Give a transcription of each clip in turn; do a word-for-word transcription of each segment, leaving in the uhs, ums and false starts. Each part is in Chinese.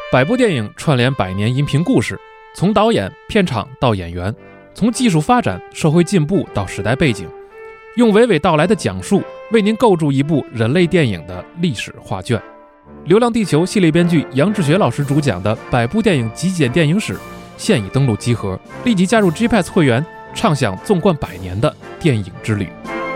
百部电影串联百年荧屏故事，从导演、片场到演员，从技术发展、社会进步到时代背景，用娓娓道来的讲述，为您构筑一部人类电影的历史画卷。流浪地球系列编剧杨志学老师主讲的百部电影极简电影史现已登录集合，立即加入 G Pass 会员，畅享纵贯百年的电影之旅。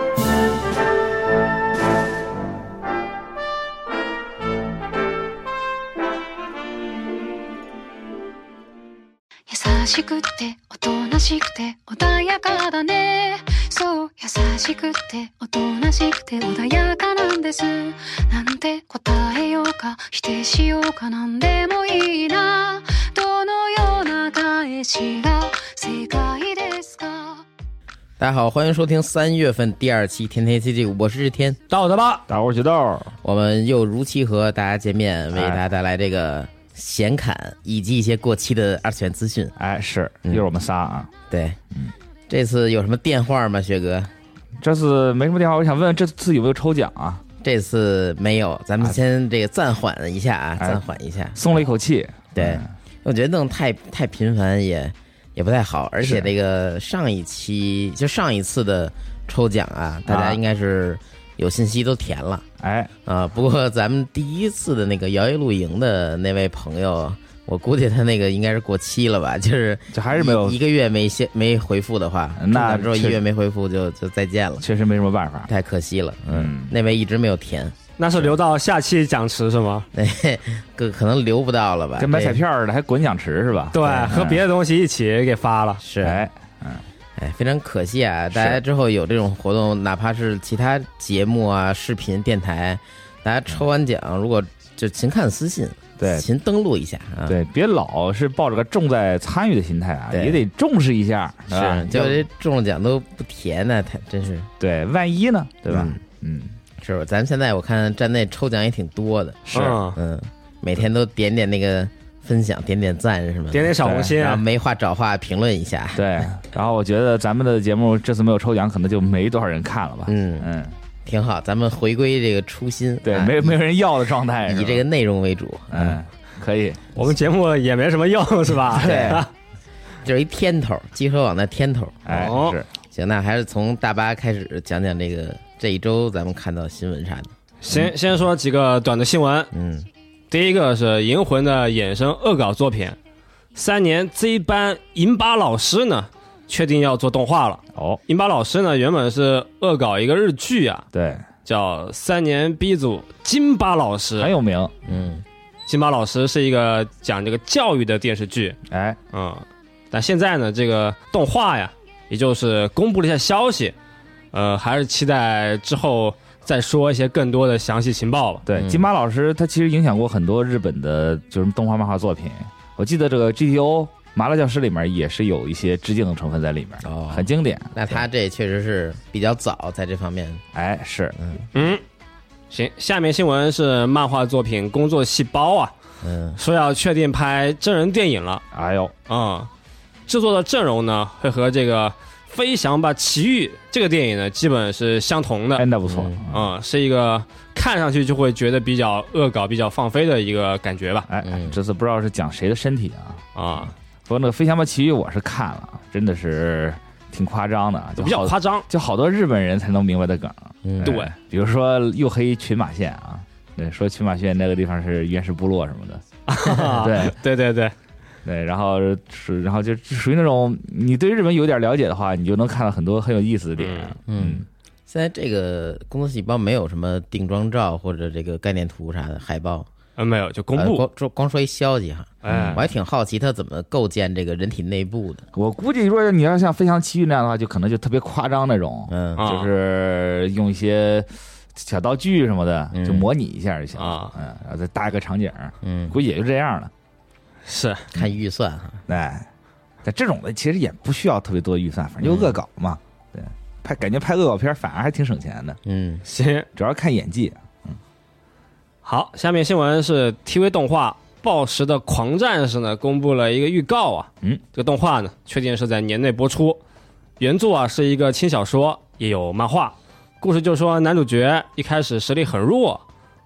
優しくておとなしくて穏やかだね。そう優しくておとなしくて穏やかなんです。なんて答えようか否定しようかなんでもいいな。どのような返しが正解ですか？ 大家好，欢迎收听三月份第二期天天 C G， 我是日天， 大我吧， 大伙儿决斗， 我们又如期和大家见面，为大家带来这个闲侃以及一些过期的二次元资讯。 哎，是，又是我们仨啊。 嗯、对，嗯，这次有什么电话吗，薛哥？ 这次没什么电话，我想问问这次有没有抽奖啊？ 这次没有，咱们先这个暂缓一下啊，哎、暂缓一下， 松了一口气。 对， 嗯、 我觉得弄太太频繁也也不太好，而且这个上一期就上一次的抽奖啊，大家应该是有信息都填了。 哎啊，不过咱们第一次的那个摇曳露营的那位朋友，我估计他那个应该是过期了吧，就是这还是没有一个月没先没回复的话， 那之后一月没回复就就再见了， 确实没什么办法， 太可惜了。嗯，那位一直没有填， 那是留到下期奖池是吗？ 对，可可能留不到了吧， 跟买彩票似的，还滚奖池是吧？ 对，和别的东西一起给发了。 是， 哎，嗯。 哎，非常可惜啊！大家之后有这种活动，哪怕是其他节目啊、视频、电台，大家抽完奖，如果就勤看私信， 对， 勤登录一下啊。 对，别老是抱着个重在参与的心态啊，也得重视一下。 是，就这中了奖都不填呢，太真是。 对，万一呢？对吧？ 嗯，嗯是吧？咱现在我看站内抽奖也挺多的， 是， 嗯，每天都点点那个。分享点点赞是吗？ 点点小红心， 然后没话找话评论一下。 对，然后我觉得咱们的节目这次没有抽奖，可能就没多少人看了吧。 嗯嗯，挺好，咱们回归这个初心。 对， 啊、 没没有人要的状态， 以这个内容为主。 嗯，可以。 我们节目也没什么用，是吧？ 对，就是一天头，集合网的天头。 哎， 哦、 是。 行，那还是从大巴开始讲讲这个这一周咱们看到新闻啥的。 先、嗯、先说几个短的新闻。 嗯。 第一个是《银魂》的衍生恶搞作品，三年 Z 班银巴老师呢，确定要做动画了。 哦， 银巴老师呢，原本是恶搞一个日剧啊， 对， 叫三年 B 组金巴老师， 很有名。 嗯， 金巴老师是一个讲这个教育的电视剧。 哎， 嗯，但现在呢，这个动画呀，也就是公布了一下消息，呃，还是期待之后再说一些更多的详细情报吧。 对， 嗯、 金巴老师他其实影响过很多日本的就是动画漫画作品。我记得这个 G T O 麻辣教师里面也是有一些致敬的成分在里面， 哦， 很经典。 那他这确实是比较早在这方面。 哎，是， 嗯嗯，行，下面新闻是漫画作品《工作细胞》啊， 嗯， 说要确定拍真人电影了。 哎呦， 嗯，制作的阵容呢会和这个。飞翔吧奇遇这个电影呢基本是相同的。 哎，那不错。 嗯，嗯，是一个看上去就会觉得比较恶搞比较放飞的一个感觉吧。 哎， 嗯、 这次不知道是讲谁的身体啊啊！ 不过那个飞翔吧奇遇我是看了，真的是挺夸张的，就比较夸张， 就好多日本人才能明白的梗。 嗯， 对， 比如说黝黑群马县啊，对，说群马县那个地方是原始部落什么的。对对对对。 对，然后是，然后就属于那种你对日本有点了解的话，你就能看到很多很有意思的点。 嗯，嗯现在这个工作细胞没有什么定妆照或者这个概念图啥的海报， 呃，没有，就公布， 呃、光光说一消息哈。 哎， 我还挺好奇他怎么构建这个人体内部的。 我估计如果你要像飞翔奇遇那样的话，就可能就特别夸张那种， 嗯， 就是用一些小道具什么的，嗯、就模拟一下就行啊， 嗯，然后再搭一个场景， 嗯， 估计也就这样了。 是看预算哈， 哎，但这种的其实也不需要特别多预算，反正就恶搞嘛。嗯、对，拍感觉拍恶搞片反而还挺省钱的。 嗯， 行， 主要看演技。嗯， 好，下面新闻是 T V 动画《暴食的狂战士》呢，公布了一个预告啊。 嗯， 这个动画呢，确定是在年内播出。原作啊是一个轻小说，也有漫画。故事就说男主角一开始实力很弱。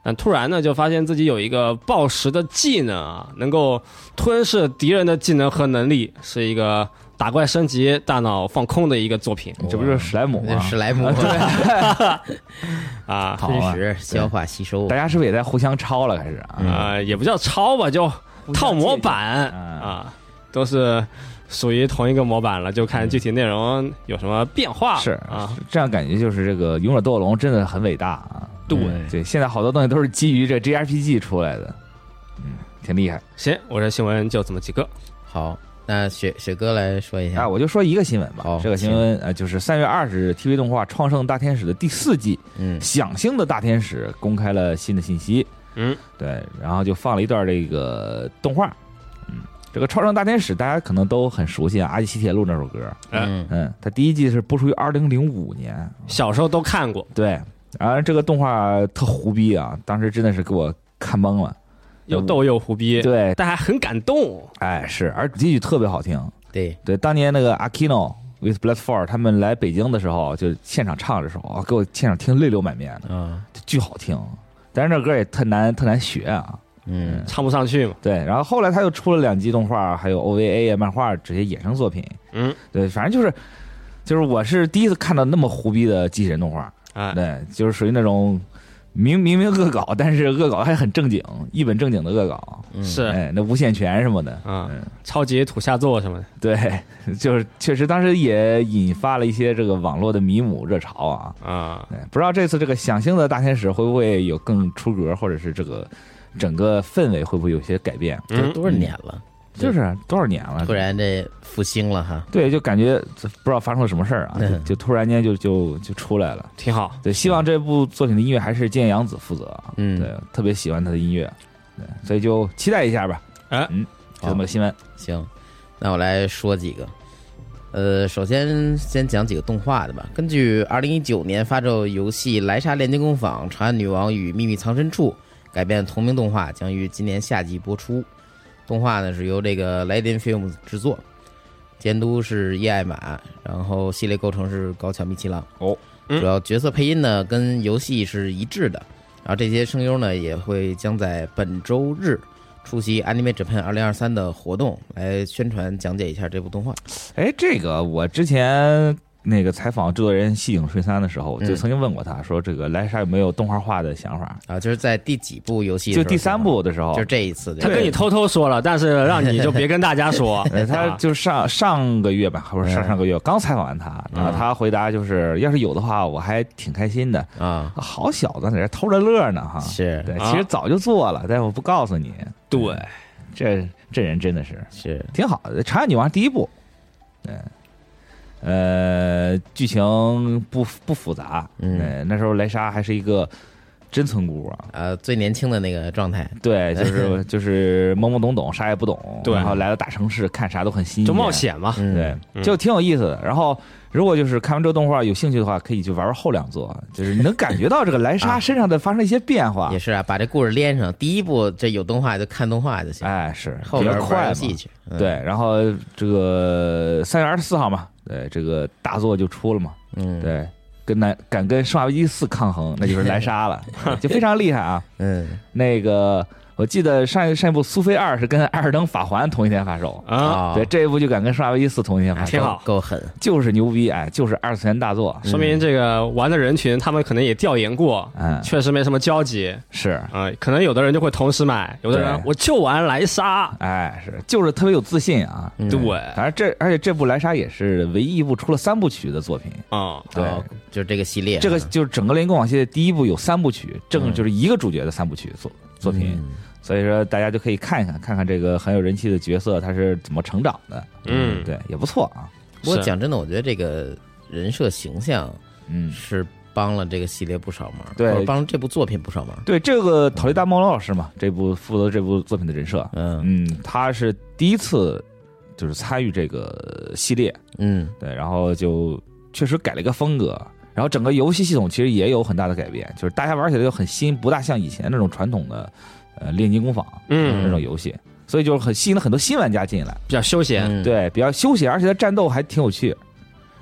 但突然呢就发现自己有一个暴食的技能啊，能够吞噬敌人的技能和能力，是一个打怪升级大脑放空的一个作品。 这不就是史莱姆吗？ 史莱姆啊， 吞食、消化、吸收， 大家是不是也在互相抄了？开始啊， 呃，也不叫抄吧，就套模板嗯啊，都是属于同一个模板了，就看具体内容有什么变化。 是啊， 这样感觉就是这个《勇者斗恶龙》真的很伟大啊。 对对，现在好多东西都是基于这 J R P G 出来的，嗯，挺厉害。 行，我这新闻就这么几个。 好，那雪雪哥来说一下啊，我就说一个新闻吧。 好这个新闻呃，就是三月二十日 T V 动画《创圣大天使》的第四季， 嗯响星的大天使公开了新的信息。 嗯， 对，然后就放了一段这个动画。嗯，这个《创圣大天使》大家可能都很熟悉啊，《阿基西铁路》那首歌。 嗯嗯，它第一季是播出于二零零五年， 小时候都看过， 对。然后这个动画特胡逼啊，当时真的是给我看懵了， 又逗又胡逼， 对， 但还很感动。 哎是，而主题曲特别好听。 对对，当年那个 Akino with Bloodsport 他们来北京的时候，就现场唱的时候啊，给我现场听泪流满面的， 嗯巨好听。但是这歌也特难特难学啊， 嗯唱不上去嘛。 对。然后后来他又出了两集动画，还有 O V A 啊、漫画这些衍生作品。 嗯， 对，反正就是就是我是第一次看到那么胡逼的机器人动画。 哎， 对，就是属于那种明明明恶搞，但是恶搞还很正经，一本正经的恶搞。 嗯是哎，那无限拳什么的， 啊嗯， 超级土下座什么的。 对，就是确实当时也引发了一些这个网络的迷母热潮啊。 啊， 对，不知道这次这个响星的大天使会不会有更出格，或者是这个整个氛围会不会有些改变？ 这多少年了， 就是多少年了， 突然这复兴了哈。 对，就感觉不知道发生了什么事儿啊，就嗯就突然间就就就出来了。 挺好。 对，希望这部作品的音乐还是菅洋子负责啊。 嗯对，特别喜欢他的音乐，对，所以就期待一下吧。 哎嗯，就这么个新闻。 行，那我来说几个。呃，首先先讲几个动画的吧。根据二零一九年发售游戏《莱莎炼金工坊：长安女王与秘密藏身处》改编同名动画，将于今年夏季播出。动画呢是由这个 Liden Films 制作，监督是叶爱玛，然后系列构成是高桥米七郎。 哦， 嗯主要角色配音呢跟游戏是一致的，然后这些声优呢也会将在本周日出席 Anime Japan 二零二三的活动，来宣传讲解一下这部动画。 哎，这个我之前那个采访制作人西井顺三的时候， 嗯就曾经问过他说，这个莱莎有没有动画化的想法？ 啊，就是在第几部游戏的时候？ 就第三部的时候， 就是这一次的。 他跟你偷偷说了，但是让你就别跟大家说。 呃，他啊就上上个月吧，或者上上个月刚采访完他，然后嗯他回答就是，要是有的话，我还挺开心的。 啊， 好小子，在这偷着乐呢哈。 是对， 啊其实早就做了，但是我不告诉你。 对， 这这人真的是是， 挺好的，《长安女王》第一部，对，呃，剧情不不复杂， 嗯对，那时候莱莎还是一个真村姑啊， 呃，最年轻的那个状态。 对，就是就是懵懵懂懂，啥也不懂， 对然后来到大城市看啥都很新鲜， 就冒，险嘛。 嗯， 对， 嗯就挺有意思的。然后如果就是看完这个动画有兴趣的话，可以去玩玩后两作，就是你能感觉到这个莱莎啊身上的发生一些变化也，是啊，把这故事连上。第一部这有动画就看动画就行， 哎，是后边玩比较快嘛游戏去。嗯对，，然后这个三月二十四号嘛，对，这个大作就出了嘛， 嗯，， 对，跟南敢跟《生化危机四》抗衡，那就是莱莎了，就非常厉害啊。 嗯那个我记得上一上一部《苏菲二》是跟《艾尔登法环》同一天发售， 啊， 啊， 对，这一部就敢跟《生化危机四》同一天发售， 挺好够狠。 就是牛逼，哎，就是二次元大作， 说明这个玩的人群他们可能也调研过， 嗯， 确实没什么交集是， 啊。可能有的人就会同时买，有的人对我就玩莱莎。 哎，是，就是特别有自信啊。 嗯对反正这，而且这部莱莎也是唯一一部出了三部曲的作品。 啊， 对， 哦就是这个系列， 这个就是整个《联工网》系列第一部有三部曲，正就是一个主角的三部曲作作品。 嗯所以说大家就可以看一看，看看这个很有人气的角色他是怎么成长的。 嗯对，也不错啊。 是不过讲真的，我觉得这个人设形象嗯， 是帮了这个系列不少忙， 对或者帮了这部作品不少忙。 对，这个讨利达梦龙老师嘛，这部负责这部作品的人设， 嗯嗯，他是第一次就是参与这个系列， 嗯对，然后就确实改了一个风格。然后整个游戏系统其实也有很大的改变，就是大家玩起来就很新，不大像以前那种传统的呃炼金工坊那嗯， 种游戏，所以就是很吸引了很多新玩家进来。 比较休闲。 嗯， 对，比较休闲，而且它战斗还挺有趣。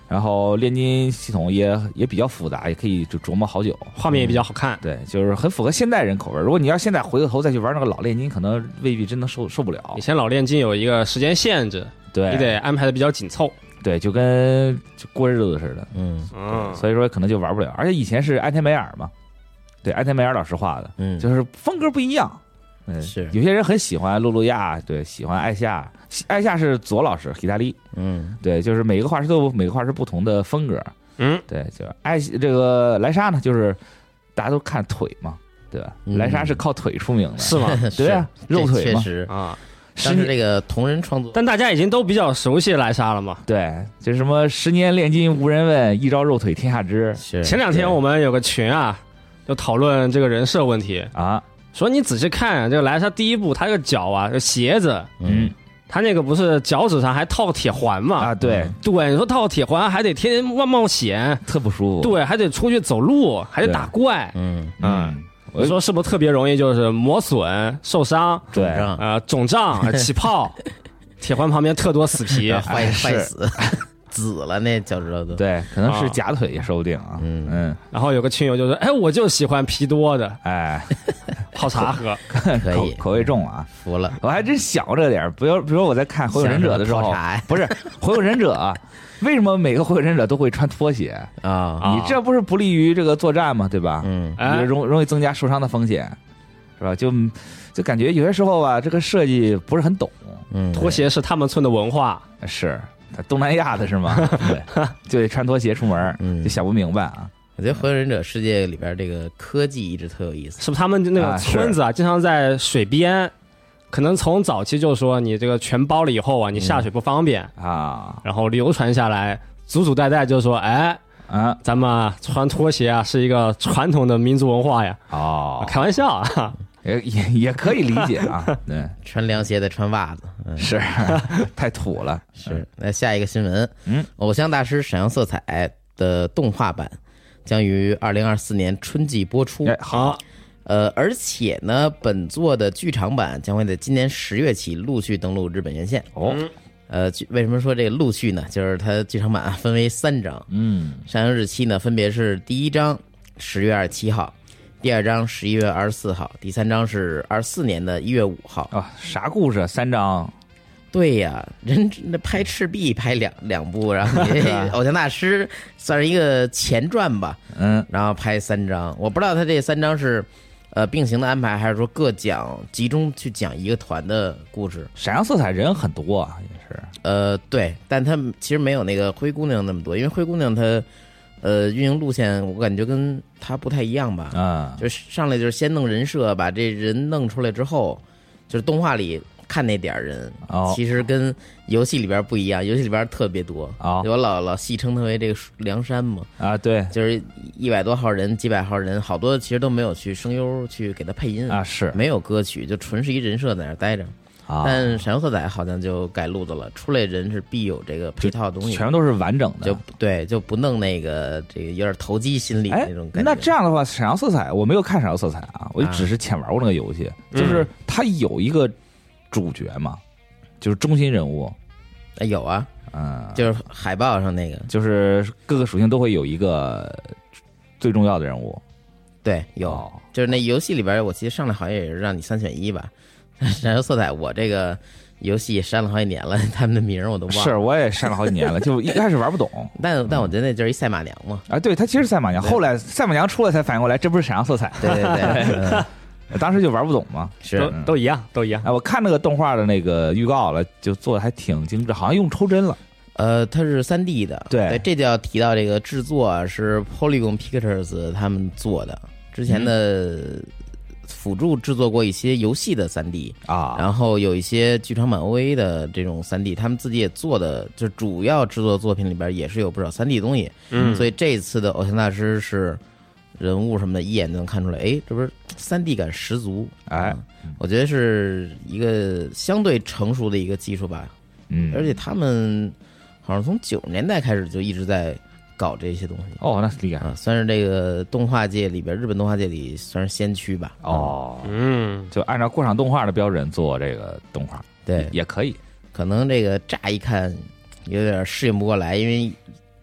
然后炼金系统也也比较复杂，也可以就琢磨好久， 画面也比较好看。 对，就是很符合现代人口味。如果你要现在回过头再去玩那个老炼金，可能未必真能受受不了以。前老炼金有一个时间限制， 对， 你得安排的比较紧凑。 对，就跟就过日子似的， 嗯嗯， 所以说可能就玩不了。而且以前是安田美尔嘛，对，安田美尔老师画的， 嗯， 就是风格不一样。嗯， 是有些人很喜欢露露亚，对，喜欢艾夏，艾夏是左老师意大利， 嗯对，就是每个画师都有每个画师不同的风格。 嗯， 对，就是艾这个莱莎呢，就是大家都看腿嘛，对吧？ 嗯莱莎是靠腿出名的， 是吗？ 对啊， 是肉腿嘛， 这确实， 啊， 当时这个同人创作， 但大家已经都比较熟悉莱莎了嘛。 对，就是什么十年炼金无人问，一朝肉腿天下知是前两天我们有个群啊，就讨论这个人设问题， 啊， 说你仔细看啊，这个莱莎第一部，它这个脚啊，这鞋子， 嗯它那个不是脚趾上还套个铁环嘛？ 啊，对， 对，你说套铁环还得天天冒冒险， 特不舒服， 对，还得出去走路，还得打怪， 嗯嗯， 你说是不是特别容易就是磨损、受伤、 对， 这样呃肿胀、呃起泡？铁环旁边特多死皮， 坏哎是坏死紫了那脚趾头都， 对，可能是啊假腿也说不定啊， 嗯嗯， 然后有个亲友就说：“哎，我就喜欢皮多的， 哎， 泡茶喝。 可以口口味重啊。 服了， 我还真想过这点儿，比如比如我在看《火影忍者》的时候想着泡茶呀， 不是《火影忍者》啊，为什么每个火影忍者都会穿拖鞋？ 啊， 啊你这不是不利于这个作战吗？对吧？ 嗯哎你容容易增加受伤的风险，是吧？就就感觉有些时候吧，这个设计不是很懂。 嗯， 拖鞋是他们村的文化， 是他东南亚的是吗？对，就得穿拖鞋出门， 嗯就想不明白啊。 我觉得《火影忍者》世界里边这个科技一直特有意思， 是不是他们那个村子啊，经常在水边，可能从早期就说你这个全包了以后啊，你下水不方便， 啊然后流传下来，祖祖代代就说，哎， 啊咱们啊穿拖鞋啊是一个传统的民族文化呀， 哦， 开玩笑啊， 也也也可以理解啊。对， 穿凉鞋的穿袜子，嗯， 是太土了。 是。那下一个新闻， 嗯， 偶像大师闪耀色彩的动画版将于二零二四年春季播出。 哎，好， 呃，而且呢，本作的剧场版将会在今年十月起陆续登陆日本院线。 哦， 呃，剧为什么说这个陆续呢？就是它剧场版啊分为三章， 嗯， 上映日期呢分别是第一章十月二十七号，第二章十一月二十四号，第三章是二四年的一月五号。 啊，啥故事？三章对呀，人那拍赤壁拍两两部，然后你这偶像大师算是一个前传吧， 嗯， 然后拍三章，我不知道他这三章是呃并行的安排，还是说各讲集中去讲一个团的故事。 闪耀色彩人很多啊，也是。 呃，对，但他其实没有那个灰姑娘那么多，因为灰姑娘她呃运营路线我感觉跟她不太一样吧， 啊， 就是上来就是先弄人设，把这人弄出来之后，就是动画里看那点儿人， 哦其实跟游戏里边不一样，游戏里边特别多。 哦我老老戏称它为这个梁山嘛， 啊，对就是一百多号人、几百号人，好多其实都没有去声优去给他配音啊，是没有歌曲，就纯是一人设在那儿待着。 啊， 但闪耀色彩好像就改路子了，出来人是必有这个配套的东西， 全都是完整的， 就对，就不弄那个这个有点投机心理哎那种，感觉。 那这样的话，闪耀色彩我没有看闪耀色彩啊，我就啊只是浅玩过那个游戏， 嗯就是它有一个主角嘛，就是中心人物， 哎有啊， 嗯， 就是海报上那个， 就是各个属性都会有一个最重要的人物， 对，有， 哦就是那游戏里边，我记得上来好像也是让你三选一吧。闪耀色彩，我这个游戏删了好几年了，他们的名儿我都忘了。 是，我也删了好几年了，就一开始玩不懂但但我觉得那就是一赛马娘嘛。 啊，对，它其实是赛马娘， 对后来赛马娘出来才反应过来，这不是闪耀色彩， 对对对，嗯、 当时就玩不懂嘛。 是都都一样，都一样。 哎，我看那个动画的那个预告了，就做的还挺精致，好像用抽帧了。 呃，它是三 D 的， 对这就要提到这个制作啊，是 Polygon Pictures 他们做的，之前的辅助制作过一些游戏的三 D， 啊， 然后有一些剧场版 O A 的这种三 D，他们自己也做的，就主要制作作品里边也是有不少三 D 东西， 嗯， 所以这一次的偶像大师是人物什么的，一眼就能看出来，哎，这不是三 D 感十足， 哎， 嗯我觉得是一个相对成熟的一个技术吧， 嗯， 而且他们好像从九十年代开始就一直在搞这些东西。 哦，那厉害啊，算是这个动画界里边，日本动画界里算是先驱吧。 哦， 嗯， 就按照过场动画的标准做这个动画， 对， 也可以。 可能这个乍一看有点适应不过来，因为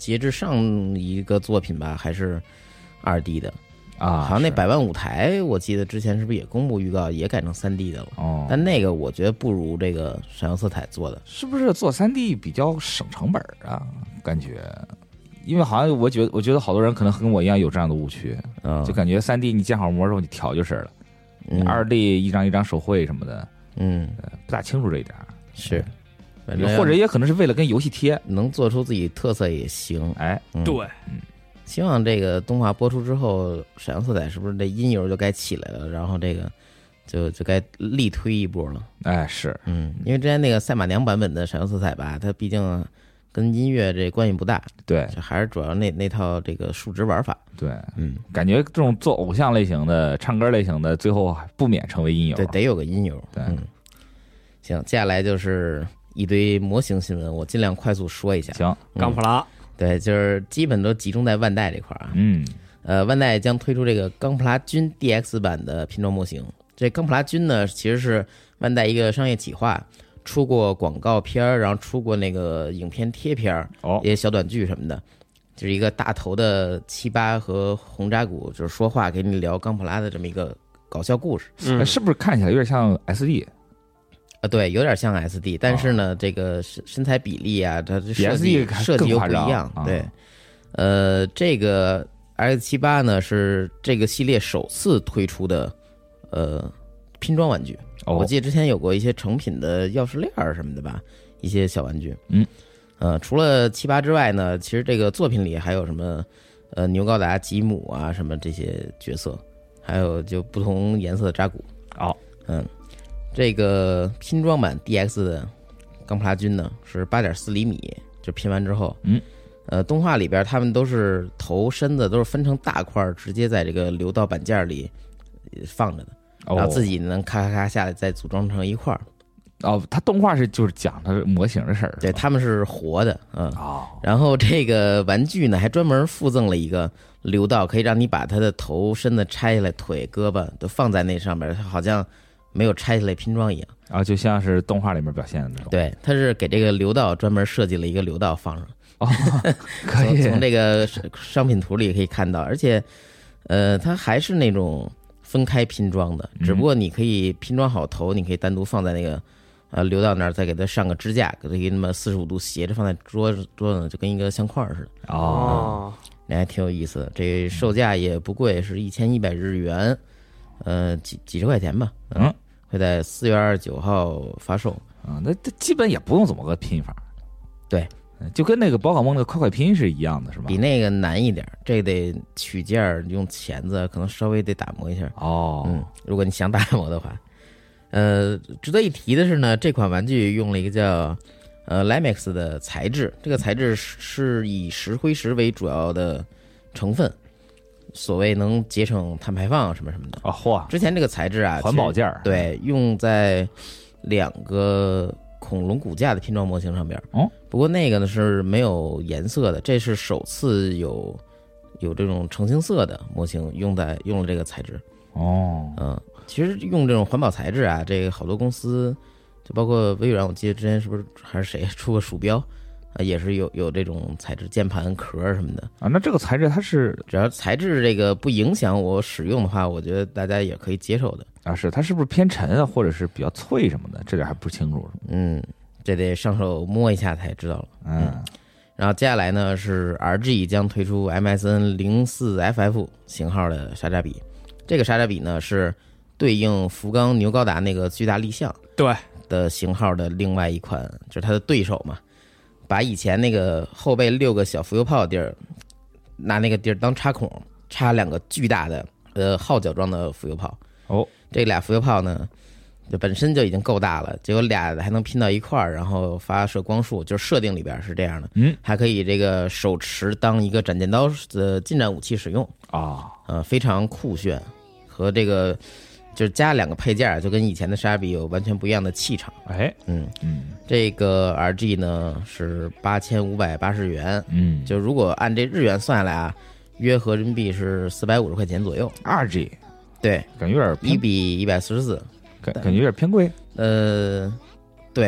截至上一个作品吧，还是二 D 的啊， 好像那是百万舞台，我记得之前是不是也公布预告，也改成三 D 的了？ 哦， 但那个我觉得不如这个闪耀色彩做的。 是不是做三 D 比较省成本啊？感觉，因为好像我觉得，我觉得好多人可能跟我一样有这样的误区， 嗯， 就感觉三 D 你建好模之后你调就是了， 嗯二 D 一张一张手绘什么的， 嗯呃不大清楚这一点儿。 是，反正或者也可能是为了跟游戏贴， 能做出自己特色也行。 哎， 嗯、 对， 希望这个动画播出之后，闪耀色彩是不是这音游就该起来了？然后这个就就该力推一波了。 哎是， 嗯，因为之前那个赛马娘版本的闪耀色彩吧，它毕竟跟音乐这关系不大， 对就还是主要那那套这个数值玩法。 对， 嗯， 感觉这种做偶像类型的、唱歌类型的，最后不免成为音游。 对，得有个音游。 对， 嗯，行，接下来就是一堆模型新闻，我尽量快速说一下。 行， 钢普拉， 对，就是基本都集中在万代这块儿啊。 嗯， 呃，万代将推出这个钢普拉军 D X 版的拼装模型。这钢普拉军呢，其实是万代一个商业企划，出过广告片儿，然后出过那个影片贴片儿， 哦一，些小短剧什么的。就是一个大头的七八和红扎古，就是说话给你聊钢普拉的这么一个搞笑故事。 嗯， 是不是看起来有点像 S D？ 啊，对，有点像 S D， 但是呢，这个身身材比例啊，它这设 S 计 D 还设计又不一更夸样。 张啊对，呃，这个 X 七八呢是这个系列首次推出的呃拼装玩具。 哦我记得之前有过一些成品的钥匙链儿什么的吧，一些小玩具。 嗯， 呃，除了七八之外呢，其实这个作品里还有什么呃牛高达、吉姆啊什么这些角色，还有就不同颜色的扎古。 哦， 嗯。这个拼装版 D X 的钢普拉军呢是 八点四厘米，就拼完之后， 嗯， 呃，动画里边他们都是头身子都是分成大块，直接在这个流道板件里放着的， 哦然后自己能咔咔咔下来再组装成一块儿。 哦，它动画是就是讲它模型的事儿， 对，他们是活的，嗯。 哦， 然后这个玩具呢还专门附赠了一个流道，可以让你把它的头身子拆下来，腿、胳膊都放在那上面，它好像没有拆下来拼装一样。 啊，就像是动画里面表现的那种。 对，它是给这个流道专门设计了一个流道放上。 哦，可以从从这个商品图里可以看到，而且，呃，它还是那种分开拼装的，只不过你可以拼装好头，你可以单独放在那个呃流道那儿，再给它上个支架，给它那么四十五度斜着放在桌子桌子，就跟一个相框似的。 哦， 那还挺有意思的。这售价也不贵，是一千一百日元，呃，几几十块钱吧。 嗯， 会在四月二十九号发售。 啊，那这基本也不用怎么个拼法。 对。 就跟那个宝可梦的快快拼是一样的，是吧？ 比那个难一点，这得取件儿用钳子，可能稍微得打磨一下。 哦， 嗯，如果你想打磨的话，呃，值得一提的是呢，这款玩具用了一个叫呃 Limex 的材质，这个材质是以石灰石为主要的成分，所谓能节省碳排放什么什么的。 啊，嚯！ 之前这个材质啊， 环保件儿， 对，用在两个恐龙骨架的拼装模型上边。 哦， 不过那个呢是没有颜色的，这是首次有有这种成型色的模型用在用了这个材质。 哦， 嗯，其实用这种环保材质啊，这个好多公司，就包括微软，我记得之前是不是还是谁出个鼠标啊，也是有有这种材质，键盘壳什么的啊。那这个材质它是只要材质这个不影响我使用的话，我觉得大家也可以接受的。 啊，是它是不是偏沉啊，或者是比较脆什么的？这点还不清楚。 嗯，这得上手摸一下才知道了。 嗯， 然后接下来呢是 R G 将推出 M S N 零四 F F 型号的沙扎比，这个沙扎比呢是对应福冈牛高达那个巨大立象对的型号的另外一款，就是它的对手嘛，把以前那个后背六个小浮游炮的地儿，拿那个地儿当插孔，插两个巨大的呃号角状的浮游炮。 哦， 这俩浮游炮呢，就本身就已经够大了，结果俩还能拼到一块儿，然后发射光束，就是设定里边是这样的。 嗯， 还可以这个手持当一个斩剑刀的近战武器使用啊， 呃，非常酷炫，和这个就是加两个配件，就跟以前的沙比有完全不一样的气场。 哎， 嗯嗯， 这个 R G 呢是八千五百八十元， 嗯， 就如果按这日元算下来啊，约合人民币是四百五十块钱左右。 二 G。 对， 感觉有点一比一百四十四， 感感觉有点偏贵。 呃，对，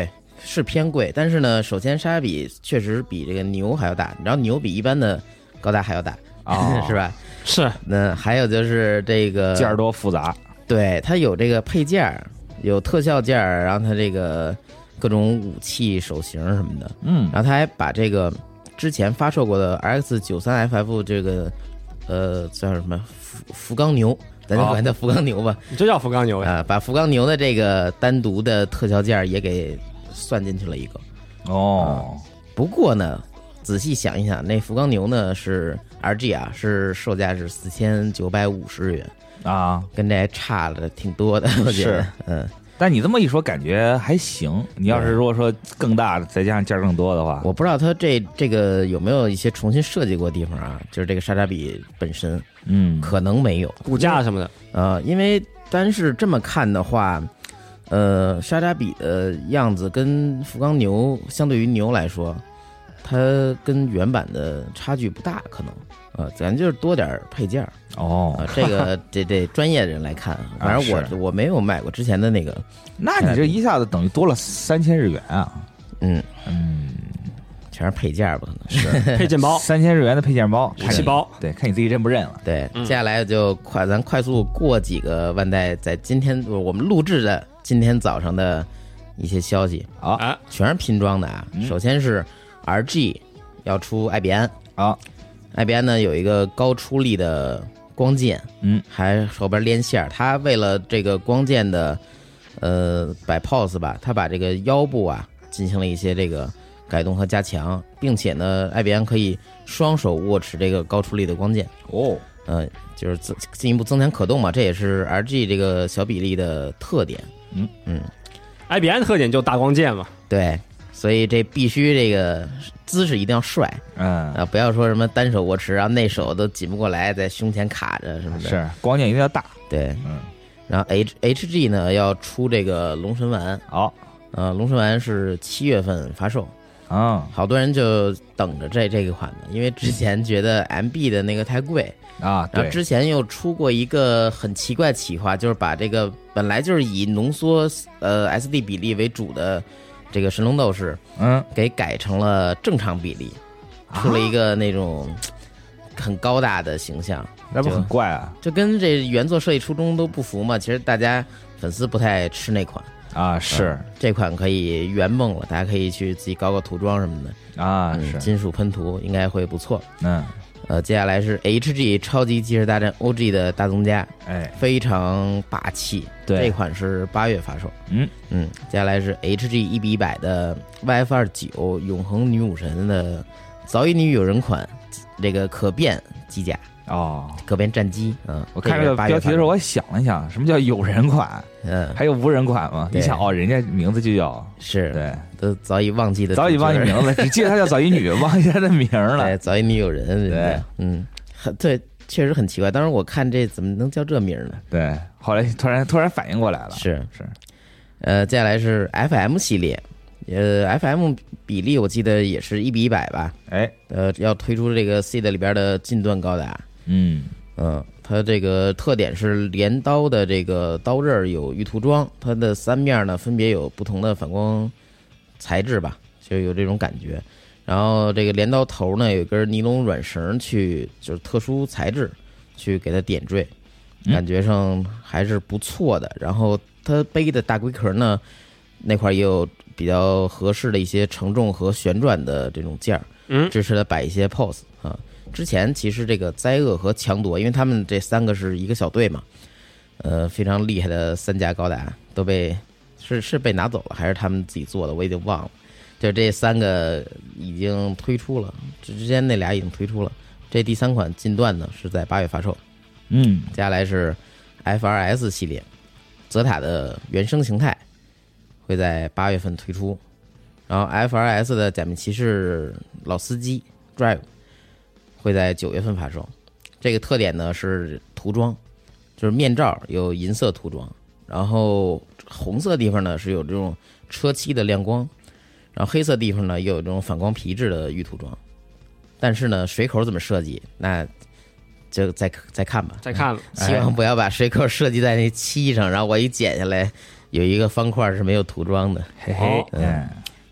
是偏贵，但是呢，首先莎莎比确实比这个牛还要大，然后牛比一般的高达还要大， 哦是吧？ 是。 那还有就是这个件儿多复杂， 对，它有这个配件儿，有特效件儿，然后它这个各种武器、手型什么的， 嗯， 然后他还把这个之前发售过的 R X 九三 F F 这个呃叫什么福福冈牛，咱就管它福冈牛吧， 这叫福冈牛呀？ 啊、把福冈牛的这个单独的特效件儿也给算进去了一个。 哦， 不过呢，仔细想一想，那福冈牛呢是 R G 啊，是售价是四千九百五十日元啊， 跟这还差了挺多的，我觉得是， 嗯。 但你这么一说，感觉还行。你要是如果说更大的，再加上件儿更多的话， 我不知道它这这个有没有一些重新设计过的地方啊？就是这个莎莎比本身， 嗯， 可能没有骨架什么的。 呃，因为单是这么看的话，呃，莎莎比的样子跟福冈牛相对于牛来说，它跟原版的差距不大，可能。呃，咱就是多点配件儿哦、 呃，这个这这专业的人来看，反正我、 啊、 我没有买过之前的那个， 那你这一下子等于多了三千日元啊！ 嗯嗯， 全是配件儿吧，可能是配件包， 三千日元的配件包， 武器包， 对，看你自己认不认了。 对， 嗯、 接下来就快咱快速过几个万代在今天我们录制的今天早上的一些消息啊， 啊全是拼装的啊。 嗯、 首先是 R G 要出 I B N 啊。 I B N 呢有一个高出力的光剑， 嗯， 还后边连线，它为了这个光剑的呃摆 pose 吧，它把这个腰部啊进行了一些这个改动和加强，并且呢 I B N 可以双手握持这个高出力的光剑哦， 呃，就是增进一步增强可动嘛，这也是 R G 这个小比例的特点。 嗯嗯 ，I B N 特点就大光剑嘛， 对。所以这必须这个姿势一定要帅， 嗯啊，不要说什么单手握持，然后内手都紧不过来，在胸前卡着什么的。 是，光剑一定要大。 对， 嗯。 然后 H H G 呢要出这个龙神丸， 好、哦， 呃，龙神丸是七月份发售， 啊、嗯， 好多人就等着这这个款呢，因为之前觉得 M B 的那个太贵啊， 然后之前又出过一个很奇怪企划，就是把这个本来就是以浓缩呃 S D 比例为主的。这个神龙斗士， 嗯， 给改成了正常比例，出了一个那种很高大的形象， 那不很怪啊？ 就跟这原作设计初衷都不符嘛。其实大家粉丝不太吃那款啊，是、 嗯、这款可以圆梦了，大家可以去自己搞搞涂装什么的啊， 嗯、 是金属喷涂应该会不错。 嗯， 呃，接下来是 H G 超级机器人大战 O G 的大东家， 哎， 非常霸气。 对， 这款是八月发售。 嗯嗯，接下来是 H G 一比一百的 Y F 二九永恒女武神的早乙女友人款，这个可变机甲哦， 可变战机。嗯， 我看这个标题的时候，我想了想，什么叫友人款？ 嗯， 还有无人款吗？你想哦，人家名字就叫是， 对， 都早已忘记的， 早已忘记名字，只记得他叫早乙女，忘记他的名了。 对，早乙女友人， 对， 嗯，很对。确实很奇怪，当时我看这怎么能叫这名呢？ 对，后来突然突然反应过来了， 是是， 呃，接下来是 F M 系列，呃 ，F M 比例我记得也是一比一百吧？ 哎， 呃，要推出这个 C 的里边的近段高达， 嗯嗯，它这个特点是镰刀的这个刀刃有预涂装，它的三面呢分别有不同的反光材质吧，就有这种感觉。然后这个镰刀头呢有一根尼龙软绳去，就是特殊材质去给它点缀，感觉上还是不错的。然后它背的大龟壳呢，那块也有比较合适的一些承重和旋转的这种件儿， 嗯， 支持它摆一些 pose 啊。之前其实这个灾厄和强夺，因为他们这三个是一个小队嘛，呃，非常厉害的三甲高达都被是是被拿走了，还是他们自己做的，我已经忘了。就这三个已经推出了，之前那俩已经推出了，这第三款近段呢是在八月发售。 嗯， 接下来是 F R S 系列，泽塔的原生形态会在八月份推出，然后 F R S 的假面骑士老司机 Drive 会在九月份发售。这个特点呢是涂装，就是面罩有银色涂装，然后红色地方呢是有这种车漆的亮光。然后黑色地方呢又有这种反光皮质的预涂装，但是呢水口怎么设计，那就再再看吧， 再看了， 希望不要把水口设计在那漆上，然后我一剪下来有一个方块是没有涂装的。 嘿嘿， 嗯，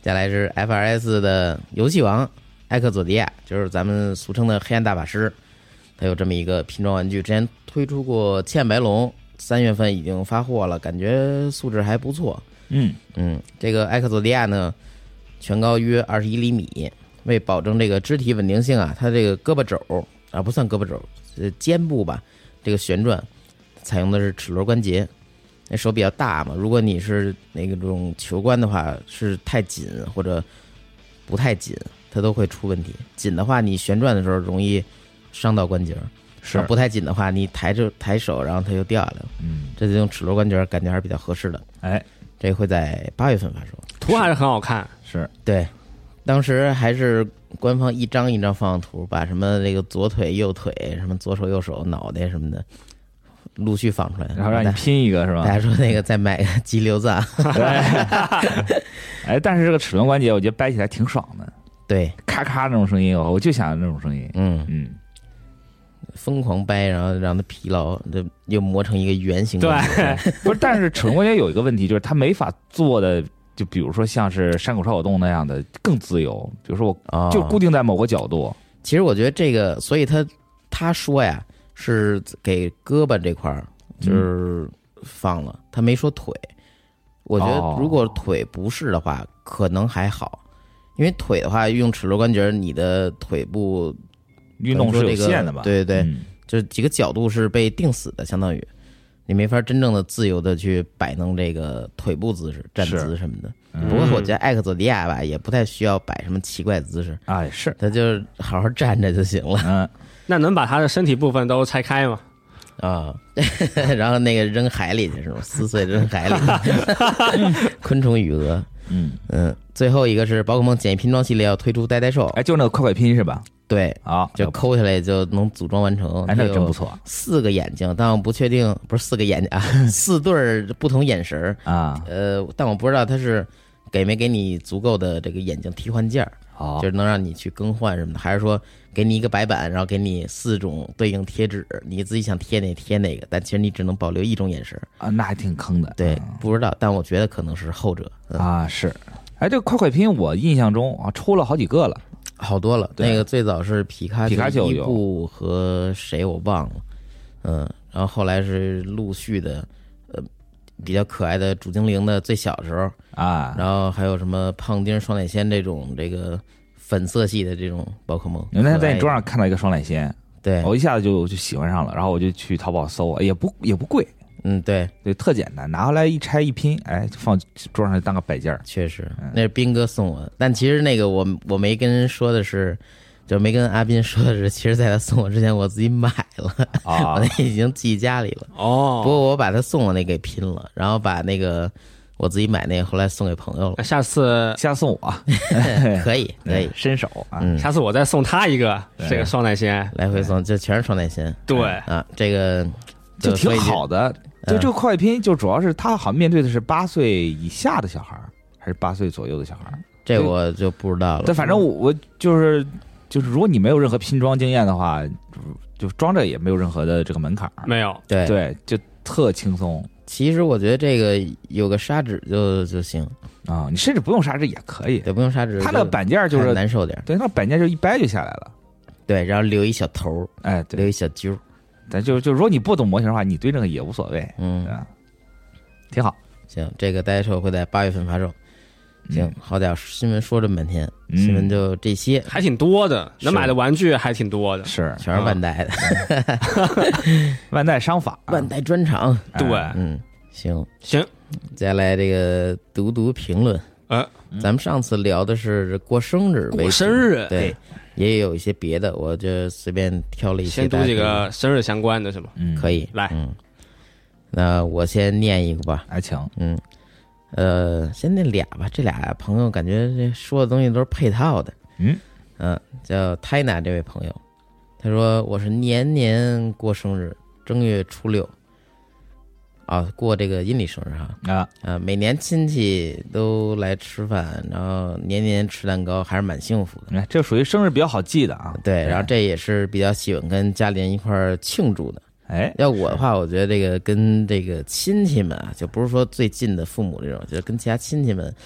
接下来是 F R S 的游戏王艾克佐迪亚，就是咱们俗称的黑暗大法师，它有这么一个拼装玩具，之前推出过千眼白龙，三月份已经发货了，感觉素质还不错。 嗯嗯，这个艾克佐迪亚呢，全高约二十一厘米，为保证这个肢体稳定性啊，它这个胳膊肘啊不算胳膊肘，呃肩部吧，这个旋转采用的是齿轮关节。那手比较大嘛，如果你是那个种球关的话，是太紧或者不太紧，它都会出问题。紧的话，你旋转的时候容易伤到关节； 是不太紧的话，你抬着抬手，然后它就掉下来了。 嗯， 这就用齿轮关节，感觉还是比较合适的。 哎， 这个会在八月份发售， 图还是很好看。 是对，当时还是官方一张一张放图，把什么这个左腿、右腿、什么左手、右手、脑袋什么的陆续放出来， 然后让你拼一个是吧？ 大家说那个再买个激流赞， 对，哎，但是这个齿轮关节我觉得掰起来挺爽的， 对， 咔咔那种声音，我就想要那种声音。 嗯嗯， 疯狂掰，然后让它疲劳，就又磨成一个圆形。 对， 不是，但是齿轮关节有一个问题，就是它没法做的，就比如说像是山口超有动那样的更自由，比如说我就固定在某个角度。 哦、其实我觉得这个，所以他他说呀，是给胳膊这块儿就是放了，他没说腿。我觉得如果腿不是的话，可能还好，因为腿的话用齿轮关节，你的腿部运动是有限的吧？ 对对对， 嗯、 就是几个角度是被定死的，相当于你没法真正的自由的去摆弄这个腿部姿势、站姿什么的。不过我觉得艾克佐迪亚吧，也不太需要摆什么奇怪姿势啊，是他就好好站着就行了。 嗯， 那能把他的身体部分都拆开吗？ 啊，然后那个扔海里去是吗？撕碎扔海里，昆虫与蛾。 嗯嗯，最后一个是宝可梦简易拼装系列要推出呆呆兽， 哎，就那个快快拼是吧？ 对啊， 就抠下来就能组装完成。 哎，那个真不错。 四个眼睛，但我不确定，不是四个眼睛啊，四对不同眼神啊。 呃，但我不知道它是给没给你足够的这个眼睛替换件儿， 哦， 就是能让你去更换什么的，还是说给你一个白板，然后给你四种对应贴纸，你自己想贴哪贴哪个，但其实你只能保留一种眼神啊，那还挺坑的。 对， 嗯、 不知道，但我觉得可能是后者、 嗯、啊。是，哎，这个快快拼我印象中啊出了好几个了。 好多了，那个最早是皮卡皮卡丘伊布和谁我忘了，嗯，然后后来是陆续的，呃，比较可爱的主精灵的最小的时候啊， 然后还有什么胖丁、双奶仙这种这个粉色系的这种宝可梦。 那天在你桌上看到一个双奶仙， 对我一下子就就喜欢上了，然后我就去淘宝搜，也不也不贵。 嗯，对对，特简单，拿回来一拆一拼，哎，放桌上当个摆件儿。 确实，那是斌哥送我，但其实那个我我没跟人说的是，就没跟阿斌说的是，其实在他送我之前，我自己买了， 啊、 我那已经寄家里了。 哦， 不过我把他送我那给拼了，然后把那个我自己买那个后来送给朋友了。 下次下次送我， 可以可以伸手啊、 嗯， 下次我再送他一个这个双奶仙， 来回送，就全是双奶仙。 对啊，这个就挺好的。就这个快拼，就主要是他好像面对的是八岁以下的小孩，还是八岁左右的小孩， 这我就不知道了。 但反正我我就是就是，如果你没有任何拼装经验的话，就装着也没有任何的这个门槛， 没有， 对对，就特轻松。 其实我觉得这个有个砂纸就就行啊、哦，你甚至不用砂纸也可以， 对，不用砂纸。 它那个板件就是难受点， 对，那板件就一掰就下来了， 对，然后留一小头， 哎， 留一小揪。 但就就如果你不懂模型的话，你对这个也无所谓， 嗯， 啊，挺好。 行，这个呆兽会在八月份发售。行， 嗯、 好家伙，新闻说这么半天， 嗯、 新闻就这些， 还挺多的，能买的玩具还挺多的， 是， 全是万代的， 嗯、万代商法， 万代专场。 对， 嗯，行行， 接下来这个读读评论。 呃， 咱们上次聊的是过生日， 过生日， 对。也有一些别的，我就随便挑了一些。 先读几个生日相关的是吗？ 嗯， 可以。 来， 嗯，那我先念一个吧。 还请。 嗯，呃，先念俩吧。这俩朋友感觉这说的东西都是配套的。 嗯嗯、呃，叫 Tina 这位朋友，他说我是年年过生日，正月初六。啊，过这个阴历生日哈啊啊！每年亲戚都来吃饭，然后年年吃蛋糕，还是蛮幸福的。 你看，这属于生日比较好记的啊。 对，然后这也是比较喜欢跟家里人一块儿庆祝的。 哎， 要我的话，我觉得这个跟这个亲戚们啊，就不是说最近的父母这种，就是跟其他亲戚们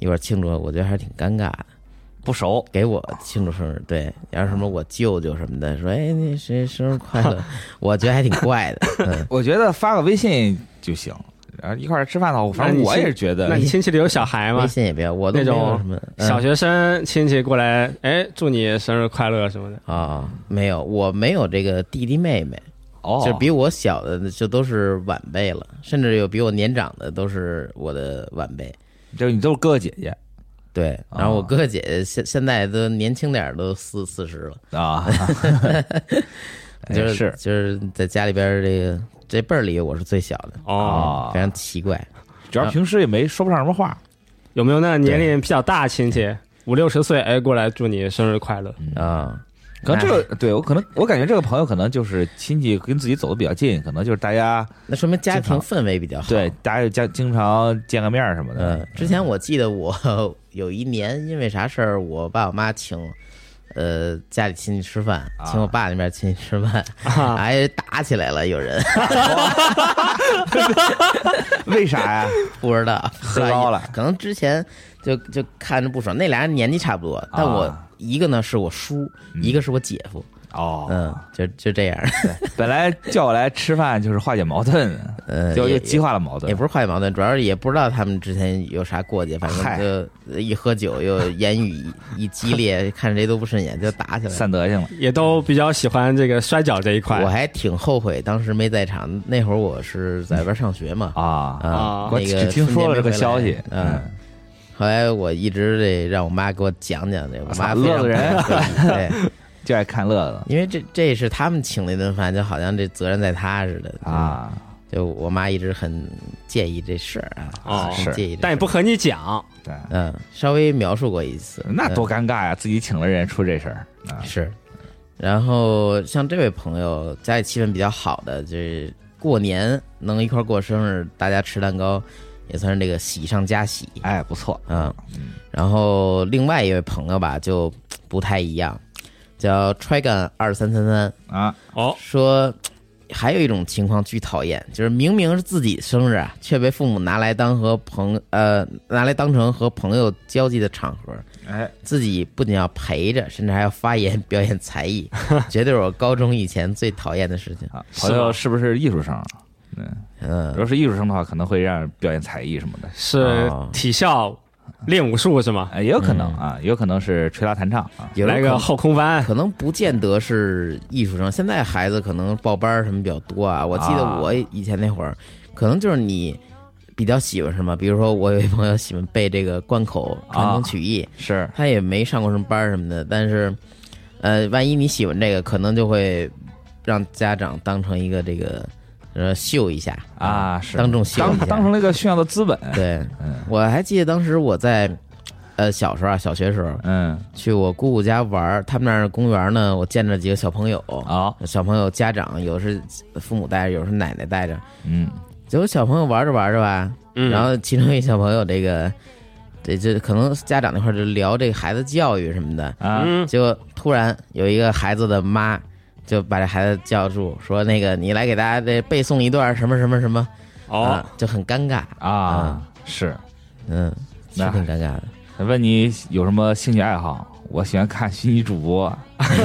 一块儿庆祝，我觉得还是挺尴尬的。 不熟， 给我庆祝生日，对，要是什么我舅舅什么的说，哎，那谁生日快乐，我觉得还挺怪的。嗯， 我觉得发个微信就行，然后一块儿吃饭的话，反正我也是觉得。 那你亲戚里有小孩吗？ 微信也不要，我都没有什么小学生亲戚过来，哎，祝你生日快乐什么的啊、哦，没有，我没有这个弟弟妹妹。 哦， 就比我小的就都是晚辈了，甚至有比我年长的都是我的晚辈， 就是你都是哥哥姐姐。 对，然后我哥哥姐姐现现在都年轻点，都四四十了啊， 就是就是在家里边这个这辈儿里我是最小的哦， 非常奇怪， 主要平时也没说不上什么话。 有没有那年龄比较大亲戚五六十岁哎过来祝你生日快乐啊？ 可能这个对我可能我感觉这个朋友可能就是亲戚跟自己走的比较近，可能就是大家那说明家庭氛围比较好， 对，大家家经常见个面什么的。 嗯，之前我记得我有一年因为啥事儿，我爸我妈请呃家里亲戚吃饭， 啊、 请我爸那边亲戚吃饭， 啊、 还打起来了，有人。 为啥呀？ 不知道， 喝高了， 可能之前就就看着不爽。那俩人年纪差不多，但我。啊一个呢是我叔，一个是我姐夫。 哦， 嗯，就就这样。 本来叫我来吃饭就是化解矛盾， 呃， 就又激化了矛盾。 也不是化解矛盾，主要是也不知道他们之前有啥过节，反正就一喝酒又言语一激烈，看谁都不顺眼，就打起来了， 散德性了。 也都比较喜欢这个摔跤这一块。 我还挺后悔当时没在场，那会儿我是在外边上学嘛。 啊啊， 我只听说了这个消息， 嗯。后来我一直得让我妈给我讲讲这，我妈乐子人， 对， 就爱看乐子。 因为这这是他们请那顿饭，就好像这责任在他似的啊。 就我妈一直很介意这事儿啊， 哦， 很介意， 但也不和你讲。 对， 嗯，稍微描述过一次， 那多尴尬呀！自己请了人出这事儿啊。 是，然后像这位朋友家里气氛比较好的，就是过年能一块过生日，大家吃蛋糕。也算是这个喜上加喜， 哎，不错， 嗯。然后另外一位朋友吧，就不太一样，叫 Trigon 二三三三啊， 哦， 说还有一种情况巨讨厌，就是明明是自己生日啊，却被父母拿来当和朋呃拿来当成和朋友交际的场合， 哎， 自己不仅要陪着，甚至还要发言表演才艺，绝对是我高中以前最讨厌的事情。 啊，朋友是不是艺术生？嗯嗯， 如果是艺术生的话，可能会让表演才艺什么的， 是体校练武术是吗？ 也有可能啊，也有可能是吹拉弹唱啊， 来个后空翻， 可能不见得是艺术生。现在孩子可能报班什么比较多啊。我记得我以前那会儿，可能就是你比较喜欢什么，比如说我有一朋友喜欢背这个关口传统曲艺， 是他也没上过什么班什么的，但是呃，万一你喜欢这个，可能就会让家长当成一个这个。呃，秀一下啊，是当众秀一下， 当当成了一个炫耀的资本。 对，嗯，我还记得当时我在，呃，小时候啊，小学时候， 嗯， 去我姑姑家玩，他们那儿公园呢，我见着几个小朋友啊， 小朋友家长有是父母带着，有是奶奶带着， 嗯， 结果小朋友玩着玩着吧， 嗯， 然后其中一小朋友这个，这这可能家长那块就聊这个孩子教育什么的啊， 结果突然有一个孩子的妈。就把这孩子叫住，说那个你来给大家这背诵一段什么什么什么， 哦， 啊、就很尴尬啊，嗯、是， 嗯，是挺尴尬的。 问你有什么兴趣爱好？我喜欢看虚拟主播。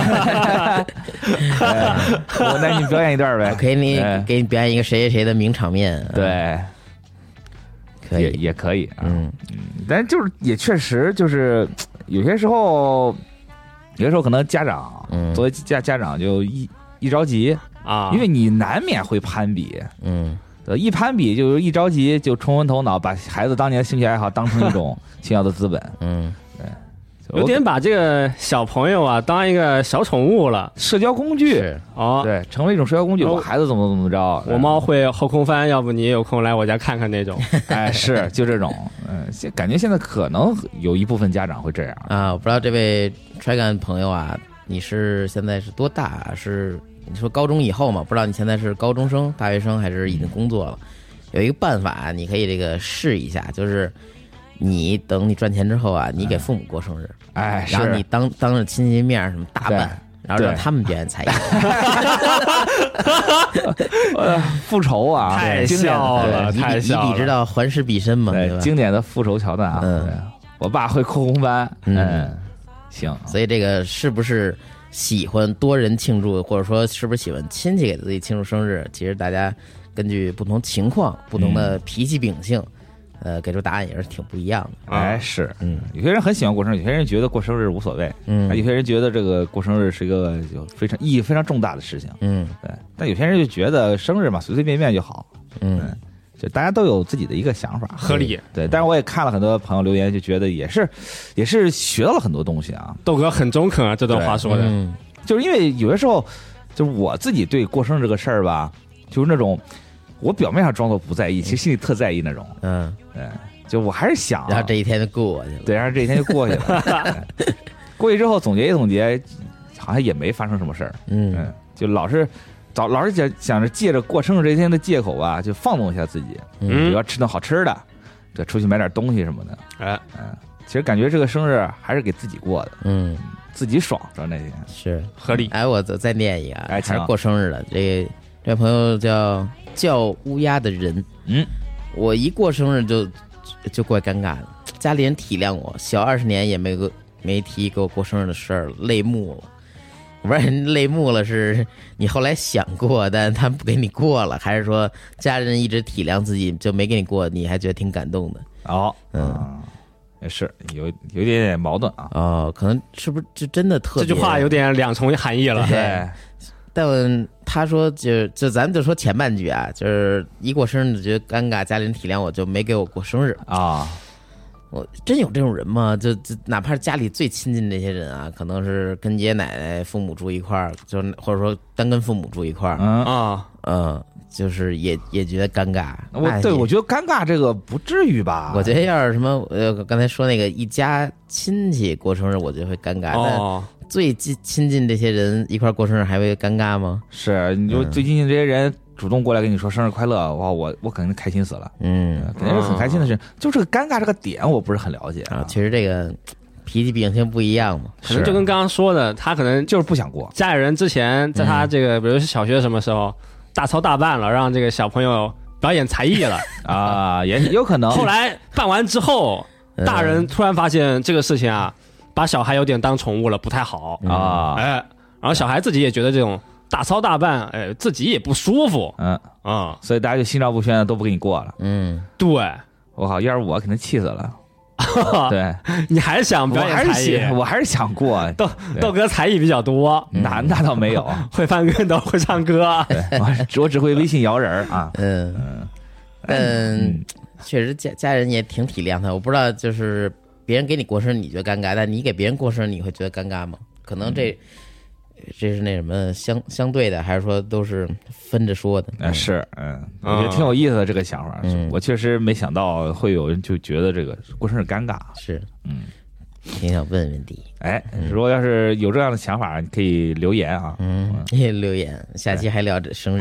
我那你表演一段呗？ 我给你给你表演一个谁谁谁的名场面。 对， 可以也也可以啊。 嗯嗯，但就是也确实就是有些时候，有些时候可能家长， 嗯， 作为家家长就一一着急啊， 因为你难免会攀比， 嗯。 一攀比就一着急就冲昏头脑，把孩子当年的兴趣爱好当成一种炫耀的资本。 嗯， 对， 有点把这个小朋友啊当一个小宠物了， 社交工具哦， 对，成为一种社交工具。我孩子怎么怎么着， 我猫会后空翻，要不你也有空来我家看看那种。 哎，是就这种，嗯，感觉现在可能有一部分家长会这样啊。我不知道这位揣感朋友啊，你是现在是多大？是？你说高中以后嘛，不知道你现在是高中生、大学生还是已经工作了？有一个办法，你可以这个试一下，就是你等你赚钱之后啊，你给父母过生日， 哎， 然后你当当着亲戚面什么大办，然后让他们表演才艺， 复仇啊， 太笑了，太笑了， 以彼之道还施彼身嘛，对吧？ 经典的复仇桥段啊， 嗯， 我爸会扣红帆， 嗯嗯，行， 所以这个是不是喜欢多人庆祝，或者说是不是喜欢亲戚给自己庆祝生日，其实大家根据不同情况、不同的脾气秉性，呃，给出答案也是挺不一样的。 哎，是， 嗯有些人很喜欢过生日，有些人觉得过生日无所谓， 嗯有些人觉得这个过生日是一个有非常意义非常重大的事情， 嗯对，但有些人就觉得生日嘛，随随便便就好， 嗯就大家都有自己的一个想法， 合理。 对，但是我也看了很多朋友留言，就觉得也是，也是学到了很多东西啊。 豆哥很中肯啊，这段话说的， 嗯就是因为有的时候，就是我自己对过生日这个事儿吧，就是那种我表面上装作不在意，其实心里特在意那种。 嗯， 对，就我还是想、啊， 然后这一天就过去了。 对，然后这一天就过去了。对过去之后总结一总结，好像也没发生什么事儿。 嗯嗯，就老是。早老是想想着借着过生日这一天的借口吧，就放纵一下自己， 嗯比如要吃顿好吃的，对，出去买点东西什么的。 哎， 嗯，其实感觉这个生日还是给自己过的， 嗯， 自己爽着那天。 是合理。 哎，我再再念一个啊， 哎还是过生日的。这个这位朋友叫叫乌鸦的人， 嗯， 我一过生日就就怪尴尬的，家里人体谅我，小二十年也没个没提给我过生日的事儿，泪目了。我不知道人泪目了是你后来想过，但他不给你过了，还是说家人一直体谅自己就没给你过，你还觉得挺感动的？ 哦， 嗯， 也是有有一点点矛盾啊。 哦，可能是不是就真的特别？ 这句话有点两重含义了。 对， 但他说就就咱们就说前半句啊，就是一过生日就觉得尴尬，家里人体谅我就没给我过生日啊。 我真有这种人吗？就就哪怕是家里最亲近的那些人啊，可能是跟爷爷奶奶、父母住一块儿，就是或者说单跟父母住一块儿， 嗯啊， 嗯，就是也也觉得尴尬。 我对我觉得尴尬这个不至于吧？ 我觉得要是什么呃刚才说那个一家亲戚过生日，我觉得会尴尬。 哦， 但最近亲近这些人一块儿过生日还会尴尬吗？ 是，你就最近这些人主动过来跟你说生日快乐，哇，我我肯定开心死了， 嗯， 肯定是很开心的事。就这个尴尬这个点，我不是很了解啊。其实这个脾气秉性不一样嘛， 可能就跟刚刚说的，他可能就是不想过。 家里人之前在他这个，比如是小学什么时候大操大办了，让这个小朋友表演才艺了啊，也有可能。 后来办完之后，大人突然发现这个事情啊，把小孩有点当宠物了，不太好啊。 哎，然后小孩自己也觉得这种大操大办，哎，自己也不舒服。 嗯啊， 所以大家就心照不宣的都不给你过了。 嗯， 对， 我靠，要是我肯定气死了。对， 你还是想表演才艺？ 我还是想过。 豆豆哥才艺比较多， 那那倒没有， 会翻跟斗，会唱歌。 对，我我只会微信摇人啊。 嗯嗯，确实家家人也挺体谅他。我不知道，就是别人给你过生日你觉得尴尬，但你给别人过生日你会觉得尴尬吗？可能这。嗯这是那什么相相对的，还是说都是分着说的？ 嗯，是，嗯，我觉得挺有意思的这个想法。嗯，我确实没想到会有人就觉得这个过生日尴尬。 是， 嗯， 挺想问问题。 哎，如果要是有这样的想法，你可以留言啊。 嗯，可以留言，下期还聊这生日，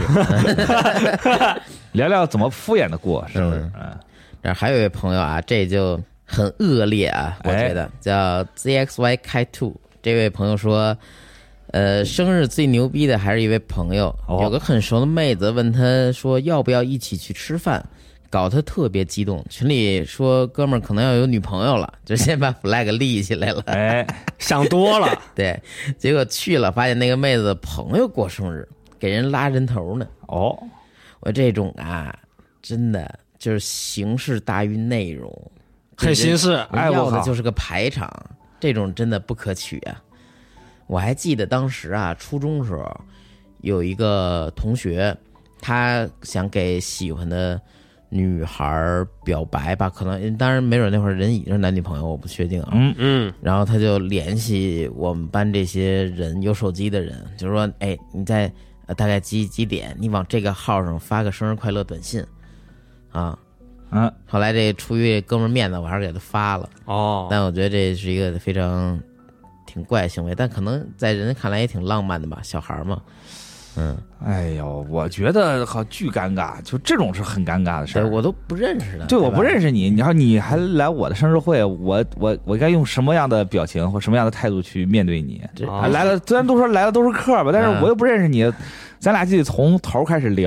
聊聊怎么敷衍的过生日。 嗯，这还有一位朋友啊，这就很恶劣啊，我觉得叫 Z X Y 开 two。这位朋友说，呃，生日最牛逼的还是一位朋友， 哦、 有个很熟的妹子问他说要不要一起去吃饭，搞得特别激动。群里说哥们儿可能要有女朋友了，就先把 flag 立起来了。 哎， 想多了。 对，结果去了，发现那个妹子的朋友过生日，给人拉人头呢。 哦， 我这种啊，真的就是形式大于内容， 很形式。 哎，要的就是个排场。这种真的不可取啊！我还记得当时啊，初中时候有一个同学，他想给喜欢的女孩表白吧，可能当然没准那会儿人已经是男女朋友，我不确定啊。 嗯嗯。 然后他就联系我们班这些人有手机的人，就说：“哎，你在呃大概几几点，你往这个号上发个生日快乐短信，啊。” 嗯， 后来这出于哥们面子，我还是给他发了。 哦， 但我觉得这是一个非常挺怪的行为，但可能在人看来也挺浪漫的吧，小孩嘛。嗯， 哎呦，我觉得好巨尴尬，就这种是很尴尬的事儿。 我都不认识的， 对，我不认识你，然后你还来我的生日会，我我我该用什么样的表情或什么样的态度去面对你？啊、来了，虽然都说来了都是客吧，但是我又不认识你。咱俩就得从头开始聊，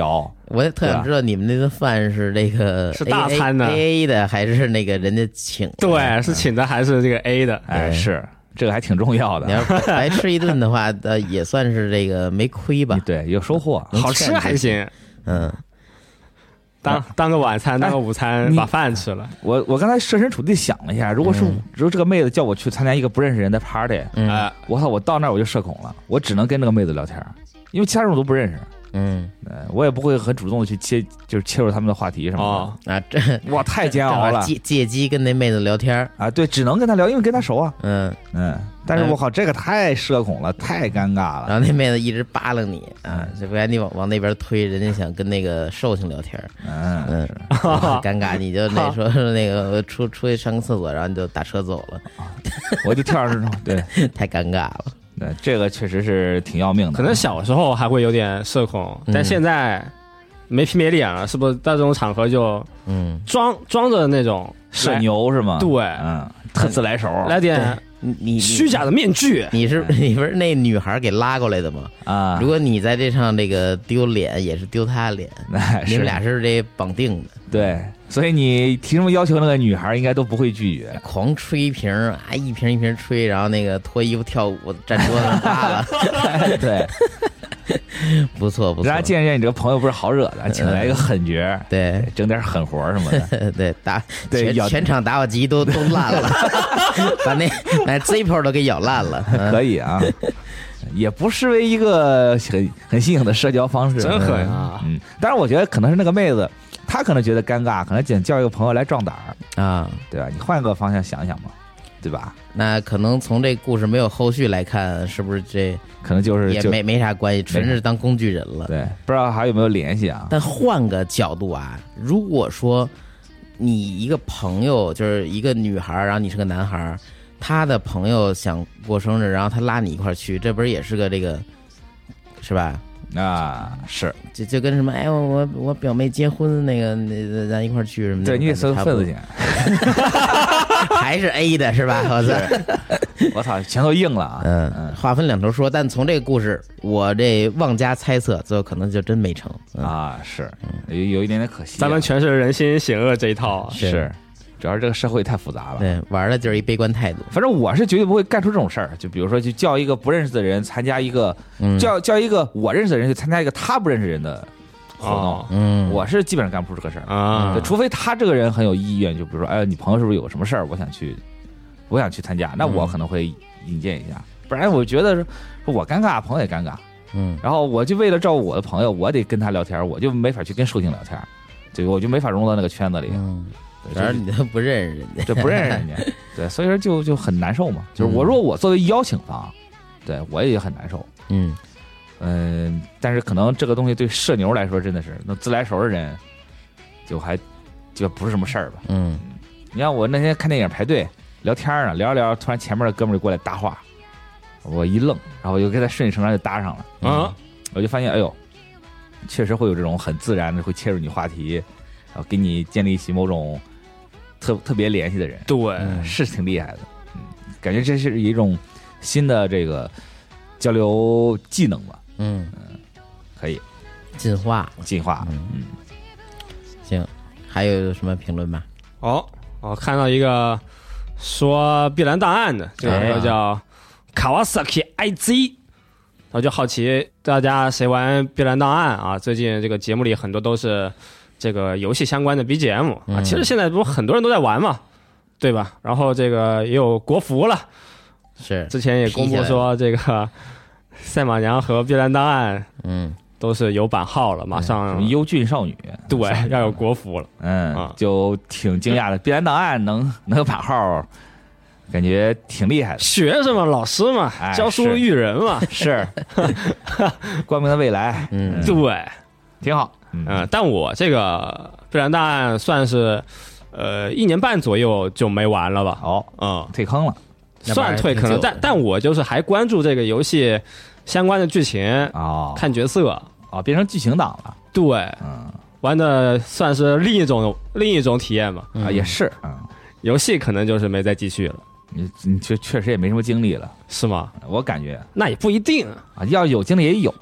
我也特想知道你们那顿饭是这个是大餐的 A A 的，还是那个人家请的？ 对，是请的还是这个 A 的？ 哎，是这个还挺重要的。 你要白吃一顿的话，呃，也算是这个没亏吧？ 对，有收获， 好吃还行。 嗯， 当当个晚餐，当个午餐， 你把饭吃了。 我我刚才设身处地想了一下，如果是嗯如果这个妹子叫我去参加一个不认识人的 party， 嗯哎， 我操，我到那儿我就社恐了，我只能跟这个妹子聊天，因为其他人我都不认识。 嗯呃，我也不会很主动的去切，就是切入他们的话题什么哦， 啊，这的。哇，太煎熬了借借机跟那妹子聊天儿。 啊！对，只能跟他聊，因为跟他熟啊。 嗯， 嗯，但是我靠，这个太社恐了，太尴尬了。 然后那妹子一直扒拉你啊，这不然你往往那边推，人家想跟那个寿星聊天儿。 嗯， 嗯，很尴尬，你就那说那个出出去上个厕所，然后你就打车走了， 我就跳上去，对， 太尴尬了。 对，这个确实是挺要命的。 可能小时候还会有点社恐， 嗯但现在没皮没脸了，是不是？到这种场合就嗯， 装装着那种社牛是吗？ 对嗯，特自来熟来点你你虚假的面具。 你是你不是那女孩给拉过来的吗？ 啊。 如果你在这上这个丢脸，也是丢她脸， 哎你们是俩是这绑定的。 对，所以你提什么要求，那个女孩应该都不会拒绝。 狂吹瓶儿啊，一瓶一瓶吹，然后那个脱衣服跳舞，站桌子上扒拉， 对， 不错不错人家。见识见你这个朋友不是好惹的，请来一个狠角儿， 对整点狠活儿什么的。 对打全对咬全场打火机都都烂了，把那把 Zippo 都给咬烂了。嗯可以啊，也不失为一个很很新颖的社交方式。 真狠啊！ 嗯，当然我觉得可能是那个妹子，她可能觉得尴尬，可能想叫一个朋友来壮胆儿， 啊， 对吧？你换个方向想想嘛，对吧？ 那可能从这故事没有后续来看，是不是这可能就是就也没没啥关系，纯是当工具人了。 对，不知道还有没有联系啊？ 但换个角度啊，如果说你一个朋友就是一个女孩，然后你是个男孩，她的朋友想过生日，然后她拉你一块儿去，这不是也是个这个，是吧？ 啊，是就就跟什么，哎，我我我表妹结婚，那个那咱一块儿去什么的， 对，你得收份子钱。 还是 A 的是吧？我操， 我操，全都硬了啊！ 嗯嗯，话分两头说，但从这个故事，我这妄加猜测，最后可能就真没成。嗯、 啊，是有有一点点可惜啊。 咱们全是人心险恶这一套啊。 是是，主要是这个社会太复杂了。 对，玩的就是一悲观态度。 反正我是绝对不会干出这种事儿。就比如说，就叫一个不认识的人参加一个， 嗯叫叫一个我认识的人去参加一个他不认识人的活动， 哦嗯， 我是基本上干不出这个事儿。 啊对，除非他这个人很有意愿，就比如说，哎，你朋友是不是有什么事儿，我想去，我想去参加，那我可能会引荐一下。不然我觉得是我尴尬，朋友也尴尬。 嗯然后我就为了照顾我的朋友，我得跟他聊天，我就没法去跟寿星聊天，对，我就没法融到那个圈子里。 嗯， 对反正你都不认识人家。 这不认识人家，对，所以说就就很难受嘛。就是我如果我作为邀请方，对我也很难受。 嗯嗯，但是可能这个东西对社牛来说真的是那自来熟的人，就还就不是什么事儿吧。 嗯你看我那天看电影排队聊天呢，聊着聊着，突然前面的哥们儿就过来搭话，我一愣，然后我就跟他顺理成章就搭上了。 啊， 我就发现，哎呦，确实会有这种很自然的会切入你话题，然后给你建立起某种特特别联系的人， 对， 嗯是挺厉害的。嗯，感觉这是一种新的这个交流技能吧， 嗯， 可以进化。 进化。 嗯嗯， 行，还有什么评论吗？ 哦，我看到一个说碧蓝档案的，这个叫 Kawasaki I Z， 我就好奇大家谁玩碧蓝档案啊？最近这个节目里很多都是这个游戏相关的 B G M 啊， 嗯其实现在不是很多人都在玩嘛，对吧？然后这个也有国服了， 是， 之前也公布说这个赛马娘和碧蓝档案嗯都是有版号了，马什上么优俊少女， 对要有国服了。 嗯， 啊就挺惊讶的。碧蓝档案能能有版号，感觉挺厉害的。 学生嘛，老师嘛， 哎教书是育人嘛， 是，光明的未来， 嗯对。 挺好。嗯嗯，但我这个碧蓝档案算是，呃，一年半左右就没玩了吧？ 好， 嗯， 退坑了算退坑了，但但我就是还关注这个游戏相关的剧情， 哦， 看角色， 哦，变成剧情党了。 对， 嗯玩的算是另一种另一种体验嘛。 啊，也是，嗯， 游戏可能就是没再继续了， 你你确确实也没什么精力了， 是吗？ 我感觉那也不一定。 啊，要有精力也有，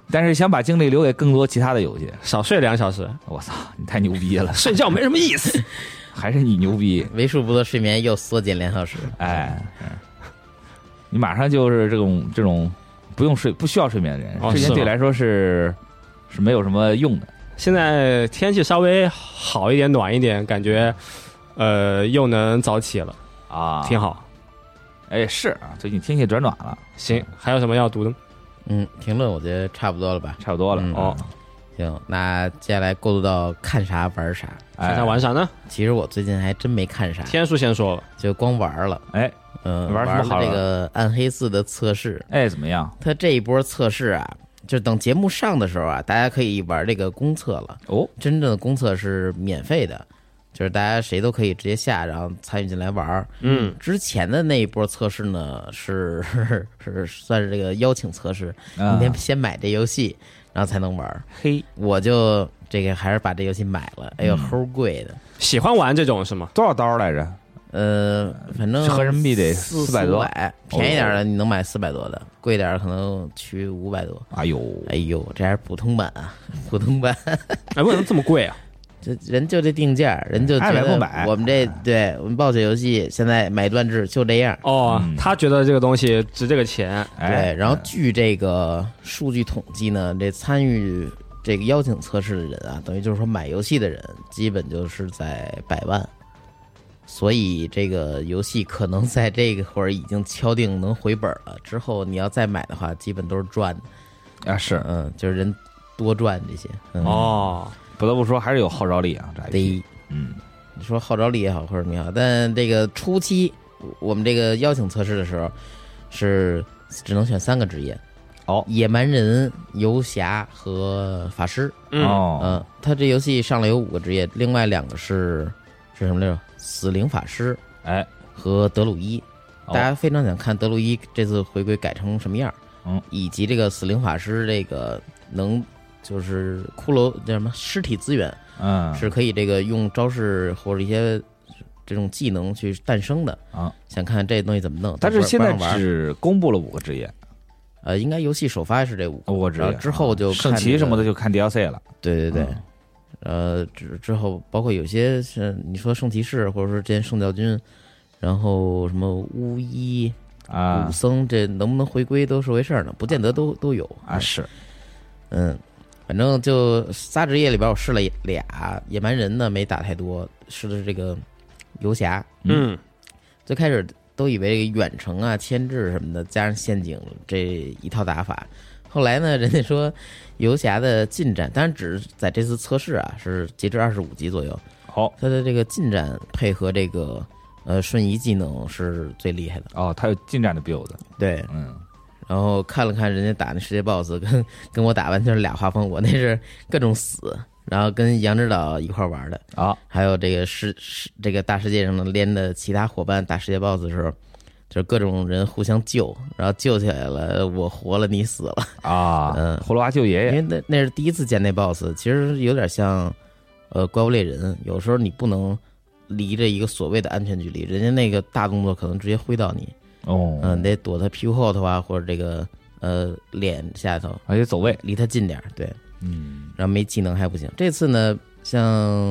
但是想把精力留给更多其他的游戏。 少睡两小时， 我操，你太牛逼了， 睡觉没什么意思。 还是你牛逼， 为数不多睡眠又缩减两小时。 哎，你马上就是这种这种不用睡不需要睡眠的人， 哦睡眠对你来说是是没有什么用的。 现在天气稍微好一点，暖一点，感觉呃又能早起了啊， 挺好。 哎，是啊，最近天气转暖了。 行，还有什么要读的？ 嗯，评论我觉得差不多了吧？ 差不多了、 嗯、 哦。 行，那接下来过渡到看啥玩啥。 看啥玩啥呢？ 其实我最近还真没看啥。 天数先说了， 就光玩了。 哎， 嗯， 玩什么好玩了这个暗黑四的测试。 哎，怎么样？ 它这一波测试啊，就等节目上的时候啊，大家可以玩这个公测了。 哦，真正的公测是免费的。就是大家谁都可以直接下，然后参与进来玩。 嗯， 之前的那一波测试呢，是是是算是这个邀请测试， 啊、 你得先买这游戏，然后才能玩。 嘿， 我就这个还是把这游戏买了，哎呦，齁、嗯、贵的。 喜欢玩这种是吗？ 多少刀来着？ 呃，反正合人民币得四百多， 便宜点的你能买四百多的，贵点可能去五百多。 哎呦， 哎呦，这还是普通版啊，普通版。 哎，为什么这么贵啊？ 这人就这定价，人就觉得我们这对我们暴雪游戏现在买断制就这样哦、嗯，他觉得这个东西值这个钱， 对。然后据这个数据统计呢，这参与这个邀请测试的人啊，等于就是说买游戏的人，基本就是在百万。所以这个游戏可能在这个会儿已经敲定能回本了，之后你要再买的话，基本都是赚的啊。是， 嗯，就是人多赚这些、嗯、 哦。 不得不说，还是有号召力啊！这 I P， 嗯，你说号召力也好，或者你好，但这个初期我们这个邀请测试的时候，是只能选三个职业， 哦， 野蛮人、游侠和法师。 嗯， 哦， 嗯，他这游戏上来有五个职业，另外两个是是什么来着？死灵法师， 哎， 和德鲁伊。大家非常想看德鲁伊这次回归改成什么样， 嗯， 以及这个死灵法师这个能。就是骷髅叫什么尸体资源， 嗯， 是可以这个用招式或者一些这种技能去诞生的啊。 想看这东西怎么弄， 但是现在只公布了五个职业， 呃，应该游戏首发是这五个， 五个职业， 之后就看、 这个、圣骑什么的就看 D L C 了。 对对对，嗯、呃，之之后包括有些是你说圣骑士，或者说之前圣教军，然后什么巫医啊、 武僧，这能不能回归都是回事呢，不见得都都有啊。是， 嗯。反正就仨职业里边，我试了俩野蛮人呢，没打太多，试的是这个游侠。 嗯， 最开始都以为这个远程啊、牵制什么的，加上陷阱这一套打法。后来呢，人家说游侠的近战，当然只是在这次测试啊，是截至二十五级左右。 好、哦， 他的这个近战配合这个呃瞬移技能是最厉害的。 哦，他有近战的 build。 对， 嗯。 然后看了看人家打那世界 boss， 跟跟我打完全是俩画风，我那是各种死，然后跟杨指导一块玩的啊， 还有这个世世这个大世界上的连的其他伙伴打世界 boss 的时候，就是各种人互相救，然后救起来了，我活了你死了啊， 嗯， 葫芦娃救爷爷， 因为那那是第一次见那 boss， 其实有点像呃怪物猎人，有时候你不能离着一个所谓的安全距离，人家那个大动作可能直接挥到你。 哦， 嗯，得躲他屁股后头啊，或者这个呃脸下头， 而且走位， 离他近点，对， 嗯， 然后没技能还不行。这次呢，像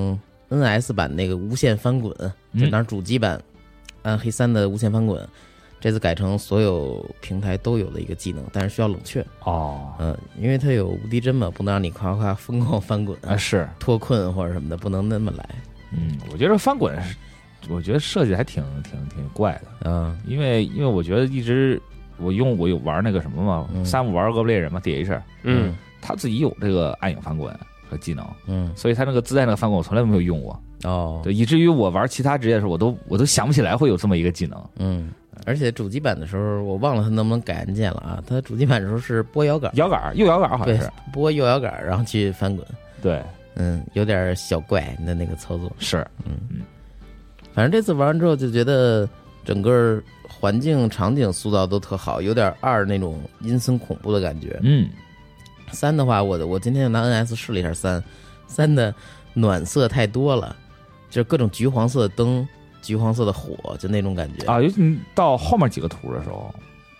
N S 版那个无限翻滚，就当然主机版暗黑三的无限翻滚，这次改成所有平台都有的一个技能，但是需要冷却哦， 嗯，因为它有无敌帧嘛，不能让你夸夸疯狂翻滚啊，是脱困或者什么的，不能那么来。 嗯，我觉得翻滚是。我觉得设计还挺挺挺怪的， 嗯， 因为因为我觉得一直我用我有玩那个什么嘛， 嗯、 三五玩恶不猎人嘛 ，D H， 嗯， 他自己有这个暗影翻滚和技能， 嗯， 所以他那个自带那个翻滚我从来没有用过， 哦， 对，以至于我玩其他职业的时候，我都我都想不起来会有这么一个技能， 嗯，而且主机版的时候我忘了他能不能改按键了啊，他主机版的时候是拨摇杆， 摇杆右摇杆好像是拨右摇杆，然后去翻滚， 对， 嗯，有点小怪的那个操作， 是， 嗯嗯。反正这次玩完之后就觉得整个环境场景塑造都特好，有点二那种阴森恐怖的感觉。 嗯， 三的话，我我今天拿 N S 试了一下三，三的暖色太多了，就是各种橘黄色的灯、橘黄色的火，就那种感觉啊。尤其到后面几个图的时候，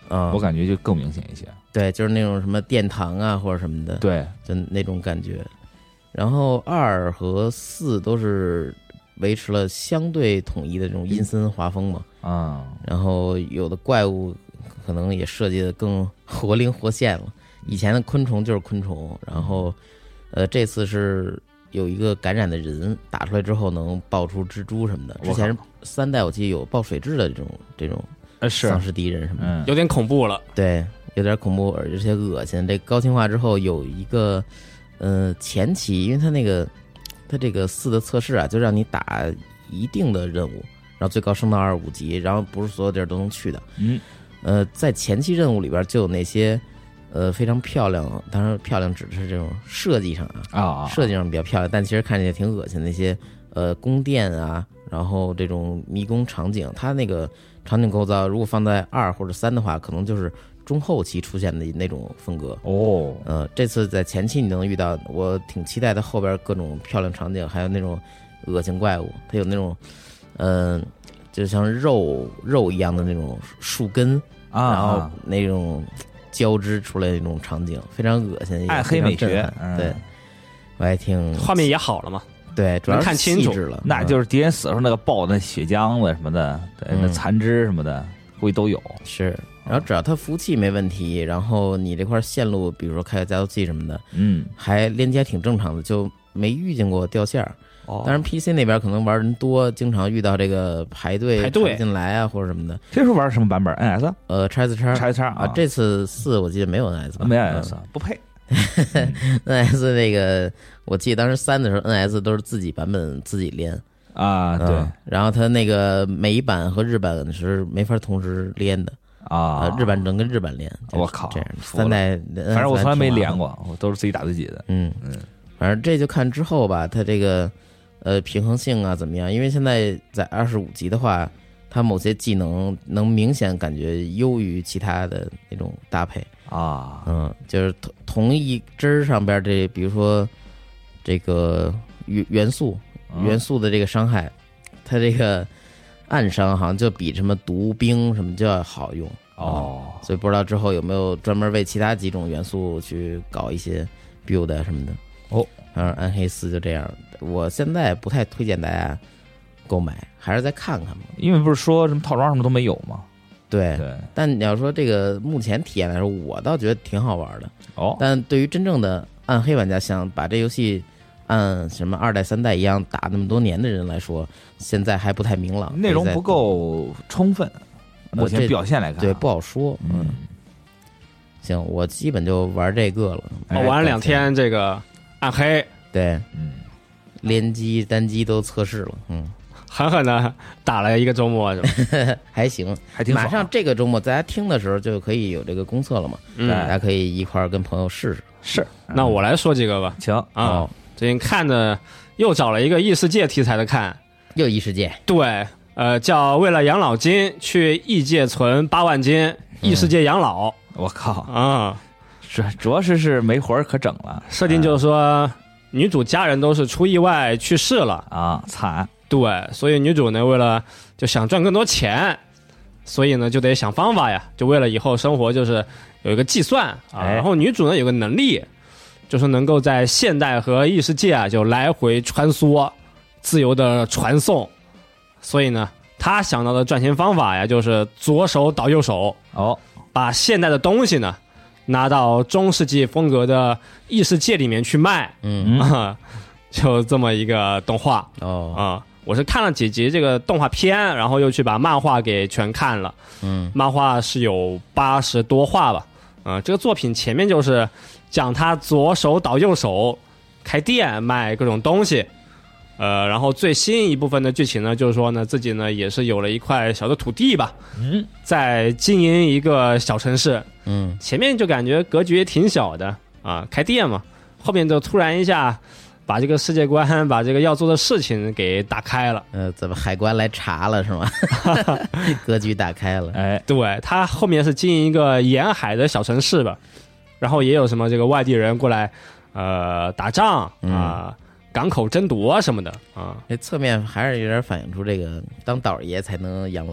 啊， 我感觉就更明显一些。 对，就是那种什么殿堂啊或者什么的， 对， 就那种感觉。然后二和四都是维持了相对统一的这种阴森画风嘛， 啊、 嗯，然后有的怪物可能也设计的更活灵活现了。以前的昆虫就是昆虫，然后呃这次是有一个感染的人打出来之后能爆出蜘蛛什么的。之前三代我记得有爆水蛭的这种这种呃是丧尸敌人什么的， 嗯， 有点恐怖了。 对，有点恐怖而且恶心。这高清化之后有一个呃前期，因为它那个它这个四的测试啊，就让你打一定的任务，然后最高升到二十五级，然后不是所有地儿都能去的。 嗯， 呃，在前期任务里边就有那些呃非常漂亮，当然漂亮指的是这种设计上啊， 啊， 设计上比较漂亮，但其实看起来挺恶心的那些呃宫殿啊，然后这种迷宫场景，它那个场景构造如果放在二或者三的话，可能就是中后期出现的那种风格。 哦， 呃，这次在前期你能遇到，我挺期待的后边各种漂亮场景，还有那种恶心怪物，它有那种嗯、呃，就像肉肉一样的那种树根， 啊， 然后那种交织出来的那种场景，非常恶心， 暗黑美学， 嗯、对，我还挺画面也好了嘛。 对，主要是看清楚细致了， 那就是敌人死的时候那个爆的血浆子什么的，对，那嗯残肢什么的，估计都有。 是。然后只要它服务器没问题，然后你这块线路，比如说开个加速器什么的， 嗯， 还连接挺正常的，就没遇见过掉线儿。 哦当然 P C 那边可能玩人多，经常遇到这个排队排队排不进来啊或者什么的。 这时候玩什么版本 ？N S 呃，叉 S 叉叉 S 叉啊，这次四我记得没有 N S 吧？ 没 N S 不配。 嗯、N S 那个我记得当时三的时候 ，N S 都是自己版本自己连啊，对、 嗯，然后它那个美版和日版是没法同时连的。 啊、 呃，日版只能跟日版连， 我靠， 这样三代， 反正我从来没连过，我都是自己打自己的。 嗯嗯， 反正这就看之后吧，它这个呃平衡性啊怎么样？因为现在在二十五级的话，它某些技能能明显感觉优于其他的那种搭配啊。 嗯，就是同同一支儿上边这，比如说这个元元素元素的这个伤害，它这个暗伤好像就比什么毒冰什么就要好用哦、 嗯，所以不知道之后有没有专门为其他几种元素去搞一些 build 什么的哦。 然后暗黑四就这样，我现在不太推荐大家购买，还是再看看吧。 因为不是说什么套装什么都没有吗？ 对对。 但你要说这个目前体验来说，我倒觉得挺好玩的。 哦。 但对于真正的暗黑玩家，想把这游戏按什么二代三代一样打那么多年的人来说，现在还不太明朗， 内容不够充分。目前表现来看， 对不好说。嗯，行，我基本就玩这个了。 我玩了两天这个暗黑， 对， 嗯， 联机、单机都测试了，嗯， 狠狠的打了一个周末，是吧？还行， 还挺爽。 马上这个周末大家听的时候就可以有这个公测了嘛， 嗯， 大家可以一块儿跟朋友试试。 是，那我来说几个吧。 行啊， 哦、 最近看的又找了一个异世界题材的看， 又异世界， 对。呃，叫为了养老金去异界存八万金，异世界养老。 嗯、我靠啊！ 主主要是是没活儿可整了。 设定就是说，女主家人都是出意外去世了啊，惨。 对，所以女主呢，为了就想赚更多钱，所以呢就得想方法呀，就为了以后生活就是有一个计算啊。 哎、 然后女主呢有个能力，就是能够在现代和异世界啊就来回穿梭，自由的传送。所以呢，他想到的赚钱方法呀，就是左手倒右手哦， 把现代的东西呢拿到中世纪风格的异世界里面去卖， 嗯啊，就这么一个动画哦啊。我是看了几集这个动画片，然后又去把漫画给全看了。 嗯， 漫画是有八十多话吧，啊，这个作品前面就是讲他左手倒右手开店卖各种东西。呃，然后最新一部分的剧情呢，就是说呢，自己呢也是有了一块小的土地吧， 嗯， 在经营一个小城市， 嗯， 前面就感觉格局也挺小的啊，开店嘛，后面就突然一下把这个世界观，把这个要做的事情给打开了。 呃，怎么海关来查了是吗？格局打开了， 哎， 对，他后面是经营一个沿海的小城市吧，然后也有什么这个外地人过来，呃，打仗啊。 嗯港口争夺什么的啊， 这侧面还是有点反映出这个当倒爷才能养老。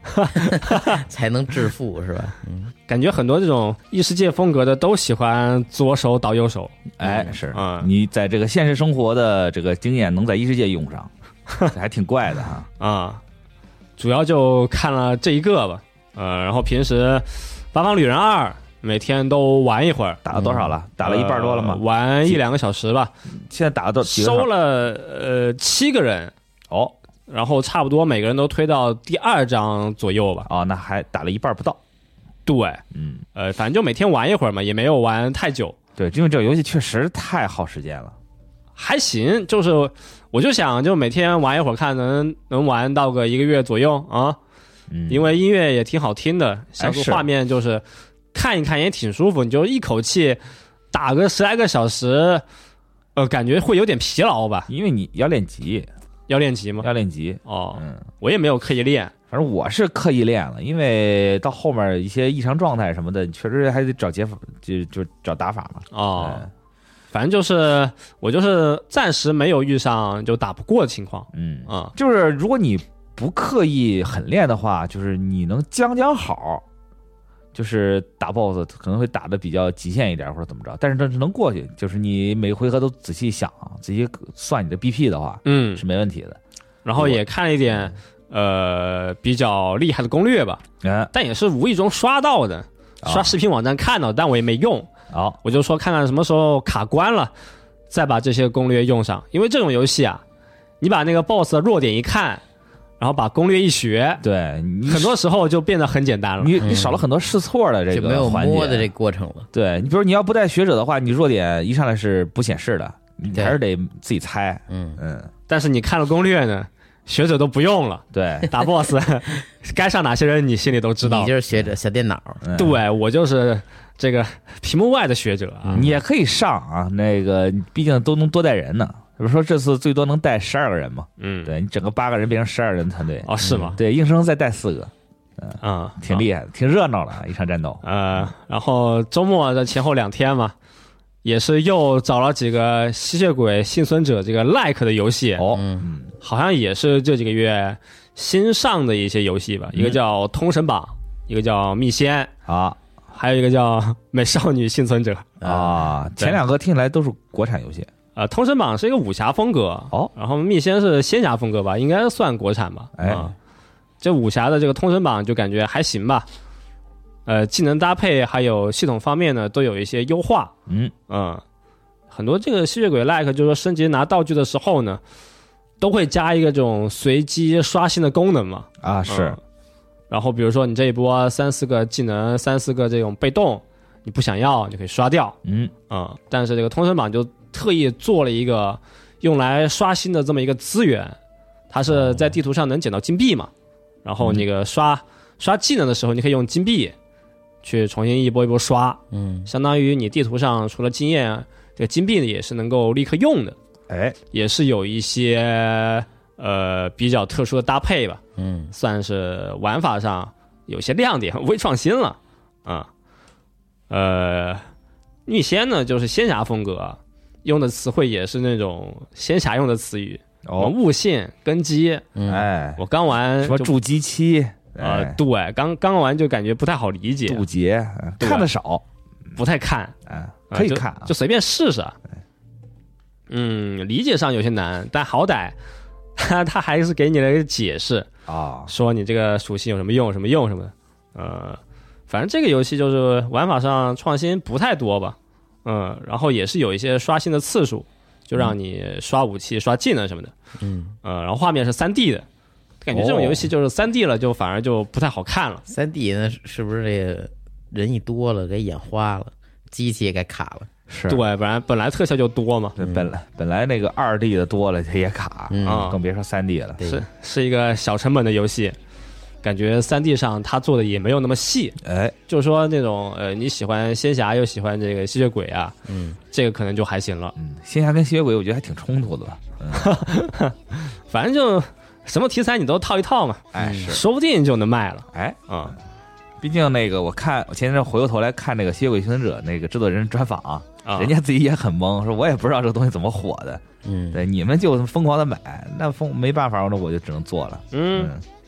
才能致富是吧？嗯， 感觉很多这种异世界风格的都喜欢左手倒右手。 哎，是嗯你在这个现实生活的这个经验能在异世界用上，这还挺怪的哈。 啊、主要就看了这一个吧。呃，然后平时《八方旅人二》每天都玩一会儿， 打了多少了？打了一半多了吗？ 呃玩一两个小时吧。 现在打了多几个收了呃七个人， 哦然后差不多每个人都推到第二章左右吧。 哦，那还打了一半不到。 对， 嗯， 呃，反正就每天玩一会儿嘛，也没有玩太久。 对，因为这个游戏确实太耗时间了。 还行，就是我就想就每天玩一会儿，看能能玩到个一个月左右啊。 嗯， 因为音乐也挺好听的，像素是画面就是看一看也挺舒服，你就一口气打个十来个小时，呃，感觉会有点疲劳吧？ 因为你要练级， 要练级吗？ 要练级。 哦， 嗯， 我也没有刻意练。 反正我是刻意练了，因为到后面一些异常状态什么的，确实还得找解法，就就找打法嘛。 哦， 嗯反正就是我就是暂时没有遇上就打不过的情况嗯， 啊、 就是如果你不刻意狠练的话，就是你能将将好，就是打 BOSS 可能会打的比较极限一点或者怎么着，但是这是能过去，就是你每回合都仔细想，仔细算你的 B P 的话， 嗯， 是没问题的。 然后也看了一点呃比较厉害的攻略吧， 嗯， 但也是无意中刷到的， 啊刷视频网站看到，但我也没用。 好， 我就说看看什么时候卡关了，再把这些攻略用上。因为这种游戏啊，你把那个 boss 的弱点一看，然后把攻略一学， 对你很多时候就变得很简单了。 你你少了很多试错的这就没有个环节摸的这过程了。 对你，比如你要不带学者的话，你弱点一上来是不显示的，你对还是得自己猜。 嗯， 嗯， 但是你看了攻略呢，学者都不用了， 对， 打 boss 该上哪些人你心里都知道你。就是学者小电脑， 嗯对，我就是这个屏幕外的学者啊。 你也可以上啊，那个毕竟都能多带人呢。比如说这次最多能带十二个人嘛， 嗯， 对你整个八个人变成十二人团队， 哦，是吗？ 对，硬生生再带四个， 嗯， 挺厉害的，挺热闹的一场战斗。 呃，然后周末的前后两天嘛，也是又找了几个吸血鬼幸存者这个 like 的游戏， 哦， 嗯， 好像也是这几个月新上的一些游戏吧， 嗯一个叫《通神榜》，一个叫《秘仙》， 啊还有一个叫《美少女幸存者》。 啊， 对前两个听起来都是国产游戏。 呃，《通神榜》是一个武侠风格， 哦， 然后《秘仙》是仙侠风格吧，应该算国产吧。 哎啊这武侠的这个《通神榜》就感觉还行吧。呃，技能搭配还有系统方面呢，都有一些优化。 嗯， 嗯，很多这个吸血鬼 like 就是说升级拿道具的时候呢，都会加一个这种随机刷新的功能嘛。 啊是嗯，然后比如说你这一波三四个技能，三四个这种被动，你不想要，你可以刷掉。 嗯嗯，但是这个通神榜就特意做了一个用来刷新的这么一个资源，它是在地图上能捡到金币嘛，然后那个刷、刷技能的时候，你可以用金币去重新一波一波刷， 嗯， 相当于你地图上除了经验，这个金币呢也是能够立刻用的， 哎也是有一些呃比较特殊的搭配吧， 嗯， 算是玩法上有些亮点，微创新了啊、呃，御仙呢就是仙侠风格，用的词汇也是那种仙侠用的词语，什么哦悟性、根基。 嗯， 哎我刚玩就什么筑基期呃哎对，刚刚玩就感觉不太好理解， 渡劫对看的少， 不太看， 哎啊可以看啊就就随便试试。嗯，理解上有些难，但好歹他他还是给你了一个解释， 啊说你这个属性有什么用，什么用什么的。呃，反正这个游戏就是玩法上创新不太多吧，嗯，然后也是有一些刷新的次数，就让你刷武器、刷技能什么的， 嗯， 呃，然后画面是三 D 的，感觉这种游戏就是三 D 了，就反而就不太好看了。 三 D 呢是不是这个人一多了给眼花了，机器也该卡了？ 是对，本来本来特效就多嘛， 对本来本来那个二 D 的多了，它也卡， 嗯啊更别说三 D 了。 对是是一个小成本的游戏，感觉三 D 上它做的也没有那么细， 哎， 就是说那种呃你喜欢仙侠又喜欢这个吸血鬼啊， 嗯， 这个可能就还行了。 嗯，仙侠跟吸血鬼我觉得还挺冲突的吧？ 反正就什么题材你都套一套嘛， 哎是， 说不定就能卖了哎， 啊、 毕竟那个我看我前阵回过头来看那个《吸血鬼幸存者》那个制作人专访， 啊！ 人家自己也很懵，说我也不知道这个东西怎么火的。 嗯， 对，你们就疯狂的买，那疯没办法，那我就只能做了。 嗯，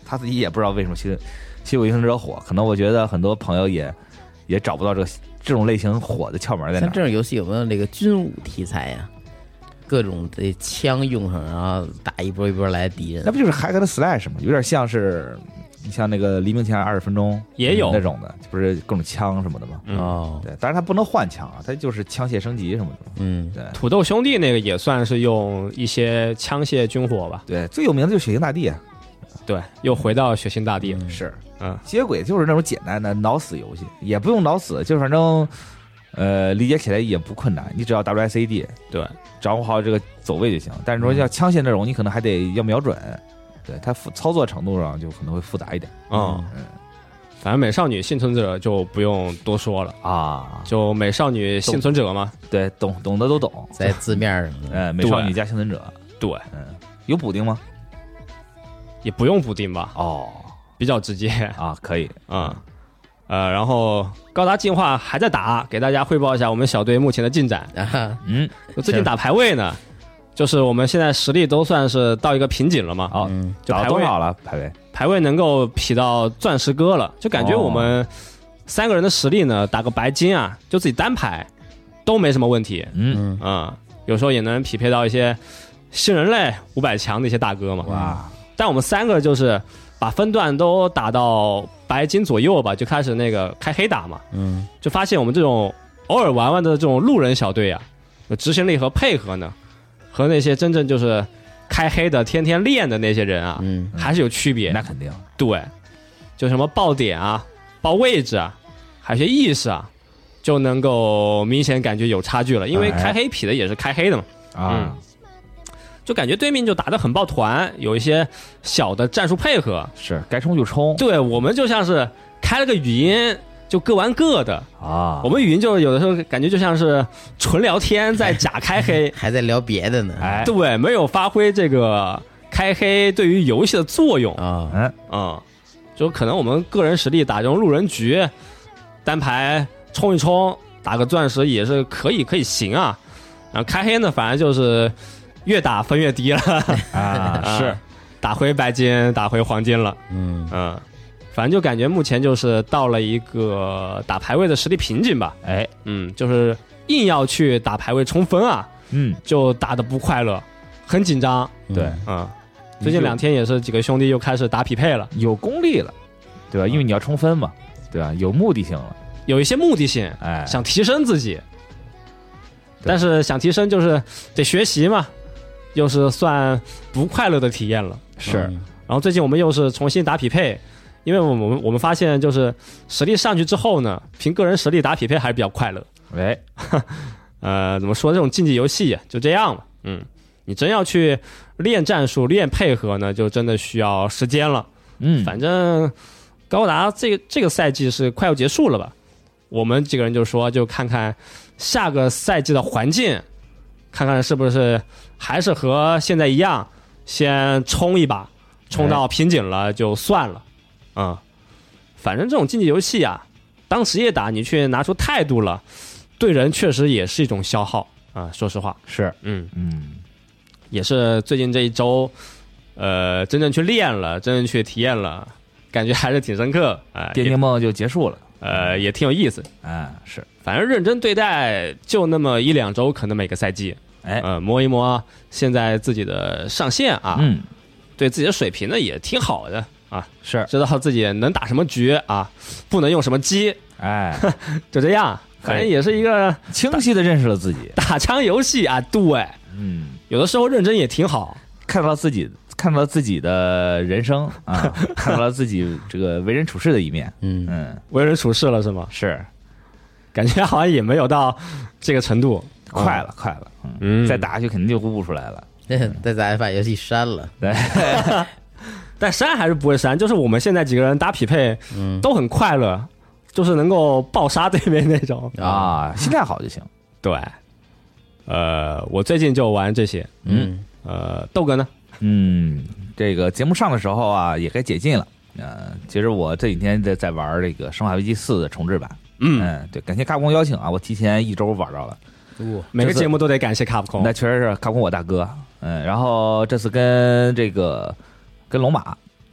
他自己也不知道为什么西西部游行者火，可能我觉得很多朋友也也找不到这个这种类型火的窍门在哪。 像这种游戏有没有这个军武题材呀、啊？各种的枪用上，然后打一波一波来敌人， 那不就是 hack and slash 吗？有点像是你像那个黎明前二十分钟也有那种的，不是各种枪什么的吗？ 嗯、 哦， 对，当然它不能换枪啊，它就是枪械升级什么的。 嗯， 对。 土豆兄弟那个也算是用一些枪械军火吧？ 对，最有名的就是血腥大地啊。 对，又回到血腥大地了。 嗯、 是， 嗯， 接轨就是那种简单的脑死游戏，也不用脑死，就反正。呃，理解起来也不困难，你只要 W S A D 对掌握好这个走位就行。但是说像枪械那种，你可能还得要瞄准，对它操作程度上就可能会复杂一点。 嗯嗯，反正美少女幸存者就不用多说了啊， 就美少女幸存者嘛， 对，懂懂的都懂， 在字面上， 呃，美少女加幸存者， 对， 嗯，有补丁吗？ 也不用补丁吧？ 哦， 比较直接啊，可以啊。嗯呃，然后高达进化还在打，给大家汇报一下我们小队目前的进展。 啊、 嗯， 最近打排位呢，就是我们现在实力都算是到一个瓶颈了嘛。 哦， 嗯， 就排位多少了？排位排位能够匹到钻石哥了，就感觉我们三个人的实力呢，打个白金啊，就自己单排都没什么问题。 嗯嗯，有时候也能匹配到一些新人类五百强的一些大哥嘛。 哇！ 但我们三个就是把分段都打到白金左右吧，就开始那个开黑打嘛。 嗯， 就发现我们这种偶尔玩玩的这种路人小队啊，执行力和配合呢，和那些真正就是开黑的、天天练的那些人啊， 嗯， 还是有区别。 那肯定。 对，就什么爆点啊、爆位置啊，还有些意识啊，就能够明显感觉有差距了。因为开黑匹的也是开黑的嘛。 啊。 嗯，就感觉对面就打得很抱团，有一些小的战术配合， 是该冲就冲。 对我们就像是开了个语音，就各玩各的啊。 我们语音就有的时候感觉就像是纯聊天，在假开黑， 还在聊别的呢。 哎， 对，没有发挥这个开黑对于游戏的作用啊。 嗯嗯，就可能我们个人实力打这种路人局，单排冲一冲，打个钻石也是可以，可以行啊。然后开黑呢，反正就是越打分越低了啊，是打回白金，打回黄金了。 嗯嗯，反正就感觉目前就是到了一个打排位的实力瓶颈吧。 哎， 嗯，就是硬要去打排位冲分啊， 嗯， 就打得不快乐，很紧张。 对， 嗯，最近两天也是几个兄弟又开始打匹配了， 有功力了，对吧？因为你要冲分嘛，对吧？有目的性了， 有一些目的性， 哎， 想提升自己，但是想提升就是得学习嘛。又是算不快乐的体验了， 是。 然后最近我们又是重新打匹配，因为我们我们发现就是实力上去之后呢，凭个人实力打匹配还是比较快乐。 哎， 呃，怎么说这种竞技游戏就这样了。嗯，你真要去练战术、练配合呢，就真的需要时间了。 嗯， 反正高达这个这个赛季是快要结束了吧？我们几个人就说，就看看下个赛季的环境。看看是不是还是和现在一样，先冲一把，冲到瓶颈了就算了。嗯，反正这种竞技游戏啊，当职业打，你去拿出态度了，对人确实也是一种消耗啊。说实话， 是， 嗯嗯， 也是最近这一周，呃，真正去练了，真正去体验了，感觉还是挺深刻啊。 电竞梦就结束了， 呃，也挺有意思。 啊，是， 反正认真对待，就那么一两周，可能每个赛季。 哎， 呃，摸一摸现在自己的上限啊， 嗯， 对自己的水平呢也挺好的啊， 是知道自己能打什么局啊，不能用什么机， 哎， 就这样，反正也是一个清晰的认识了自己打枪游戏啊，对， 嗯， 有的时候认真也挺好， 看到了自己，看到了自己的人生啊，看到了自己这个为人处事的一面， 嗯嗯， 为人处事了是吗？ 是， 感觉好像也没有到这个程度。 快了，快了， 嗯， 再打下去肯定就悟出来了。 再打把游戏删了， 对， 但删还是不会删，就是我们现在几个人打匹配， 嗯， 都很快乐，就是能够爆杀对面那种啊，心态好就行。 对，呃，我最近就玩这些， 嗯， 呃，豆哥呢？ 嗯，这个节目上的时候啊，也该解禁了。呃，其实我这几天在在玩这个《生化危机四》的重置版。 嗯嗯，对，感谢卡普空邀请啊，我提前一周玩到了。 每个节目都得感谢卡普空， 那确实是卡普空我大哥。嗯，然后这次跟这个跟龙马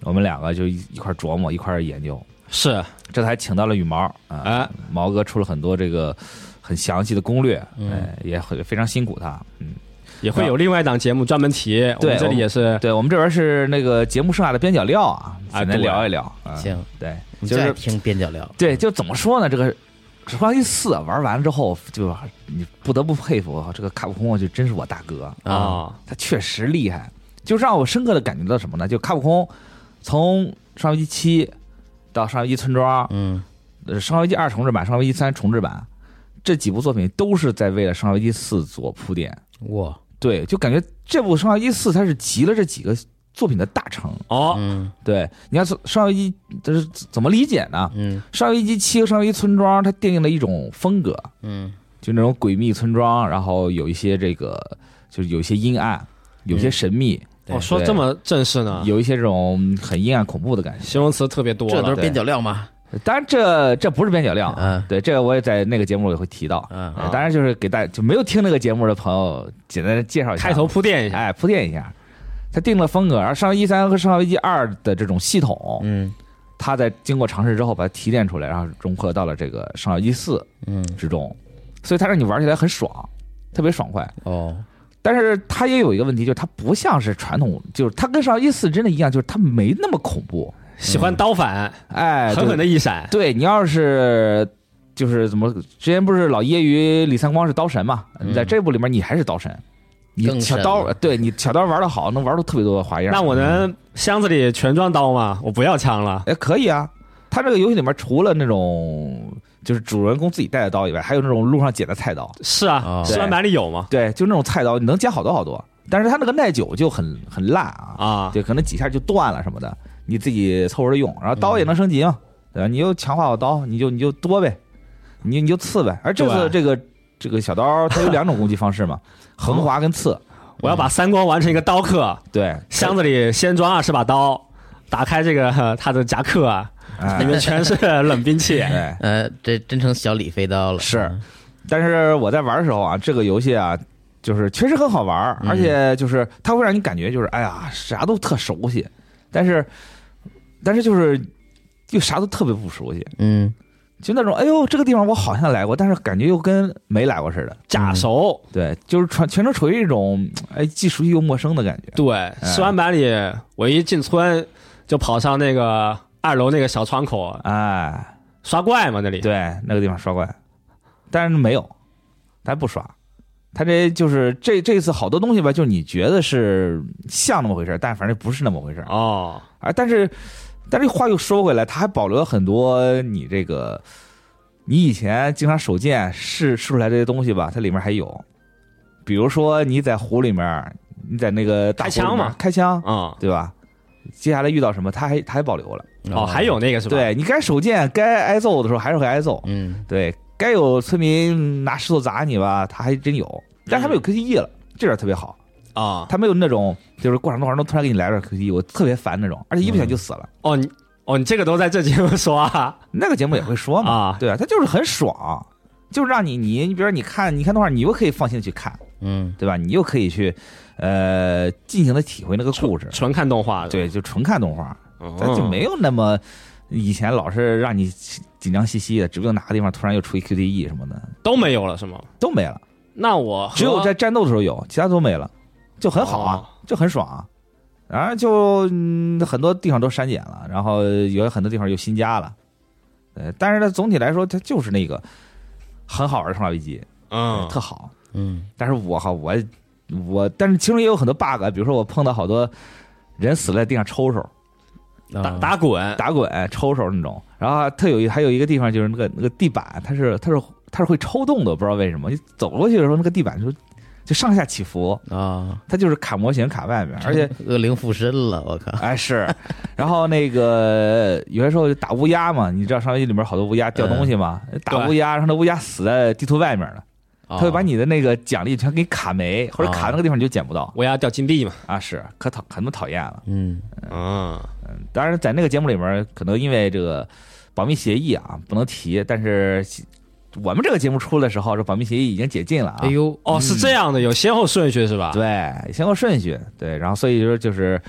我们两个就一一块琢磨，一块研究。 是， 这才请到了羽毛啊， 哎， 毛哥出了很多这个很详细的攻略， 嗯哎，也很非常辛苦他，嗯， 也会有另外一档节目专门提，我们这里也是， 对我们这边是那个节目剩下的边角料啊， 啊简单对聊一聊，嗯行， 对， 你就是最爱听边角料， 对，就怎么说呢？这个《生化危机四》玩完之后，就你不得不佩服这个卡普空，就真是我大哥啊， 他确实厉害，就让我深刻的感觉到什么呢？就卡普空从《生化危机七》到《生化危机村庄》， 嗯， 呃，《生化危机二》重制版、《生化危机三》重制版这几部作品都是在为了《生化危机四》做铺垫。 哇， 对，就感觉这部《生化危机四》它是集了这几个作品的大成。 哦， 嗯对，你看《生化危机》这是怎么理解呢？ 嗯 《生化危机七》和《生化危机村庄》它奠定了一种风格， 嗯就那种诡秘村庄，然后有一些这个就是有一些阴暗，有些神秘， 对哦，说这么正式呢， 有一些这种很阴暗恐怖的感觉。 形容词特别多了， 这都是边角料吗？ 当然这这不是边角料， 嗯对，这个我也在那个节目里会提到。 嗯呃当然就是给大家就没有听那个节目的朋友简单的介绍一下， 开头铺垫一下， 哎铺垫一下，他定了风格，然后《生化危机三》和《生化危机二》的这种系统， 嗯他在经过尝试之后把它提炼出来，然后融合到了这个《生化危机四》 嗯之中，所以它让你玩起来很爽，特别爽快。 哦但是它也有一个问题，就是它不像是传统，就是它跟《生化危机四》真的一样，就是它没那么恐怖， 喜欢刀反， 哎， 狠狠的一闪， 对你要是就是怎么，之前不是老揶揄李三光是刀神嘛？ 嗯你在这部里面你还是刀神，你更小刀神了， 对你小刀玩的好，能玩出特别多的花样。 那我能箱子里全装刀吗？我不要枪了， 哎可以啊，他这个游戏里面除了那种就是主人公自己带的刀以外，还有那种路上捡的菜刀， 是啊哦， 试玩版里有吗？ 对，就那种菜刀你能捡好多好多，但是它那个耐久就很很烂啊， 啊， 对，可能几下就断了什么的，你自己凑合着用，然后刀也能升级嘛，对吧？你又强化好刀，你就你就多呗，你你就刺呗。而这次对这个这个小刀它有两种攻击方式嘛，横划跟刺， 我要把三光完成一个刀客， 对， 箱子里先装二十把刀，打开这个呃它的夹克啊， 哎里面全是冷兵器， 对呃，这真成小李飞刀了， 是。但是我在玩的时候啊，这个游戏啊，就是确实很好玩， 嗯而且就是它会让你感觉就是哎呀啥都特熟悉，但是但是就是又啥都特别不熟悉， 嗯就那种哎呦这个地方我好像来过，但是感觉又跟没来过似的。 假熟。 对，就是全全程处于一种哎既熟悉又陌生的感觉。 对，试玩版里我一进村就跑上那个二楼那个小窗口哎， 刷怪嘛，那里。 对，那个地方刷怪，但是没有，他不刷。他这就是这这次好多东西吧，就是你觉得是像那么回事，但反正不是那么回事哦， 啊。但是，但是话又说回来，他还保留了很多你这个你以前经常手贱试试出来这些东西吧，它里面还有，比如说你在湖里面，你在那个大湖里面开枪嘛开枪， 嗯， 对吧？接下来遇到什么，他还他还保留了。 哦，还有那个是吧？， 对你该手贱该挨揍的时候还是会挨揍， 嗯对，该有村民拿石头砸你吧，他还真有，但他没有 Q T E 了，这点特别好。 啊， 他没有那种就是过场动画中突然给你来点 Q T E，我特别烦那种，而且一不小心就死了。 哦，你哦，你这个都在这节目说啊？ 那个节目也会说嘛， 啊对啊，他就是很爽，就是让你你你比如说你看你看动画，你又可以放心的去看， 嗯对吧？你又可以去呃尽情的体会那个故事， 纯看动画的， 对，就纯看动画， 嗯， 它就没有那么以前老是让你紧张兮兮的，指不定哪个地方突然又出一 Q T E 什么的都没有了是吗？ 都没了， 那我和只有在战斗的时候有，其他都没了，就很好啊， 哦就很爽啊。然后就、嗯、很多地方都删减了，然后有很多地方又新加了，呃，但是呢，总体来说它就是那个很好玩的《生化危机》， 嗯特好。 嗯但是我哈我我，但是其中也有很多 bug，比如说我碰到好多人死了在地上抽抽。 打啊打滚， 打滚、抽抽那种。然后它有一还有一个地方就是那个那个地板，它是它是它是会抽动的，不知道为什么。你走过去的时候，那个地板就就上下起伏， 啊， 它就是卡模型卡外面，而且恶灵附身了，我靠！ 哎是，然后那个有些时候就打乌鸦嘛，你知道上游戏里面好多乌鸦掉东西嘛，打乌鸦让那乌鸦死在地图外面了。 他他会把你的那个奖励全给卡没，或者卡那个地方你就捡不到我要掉金币嘛。 啊！是可讨很多讨厌了。 嗯嗯， 当然，在那个节目里面，可能因为这个保密协议啊，不能提。但是我们这个节目出的时候，这保密协议已经解禁了啊。 哎呦， 哦，是这样的，有先后顺序是吧？， 对，先后顺序，对，然后所以说就是，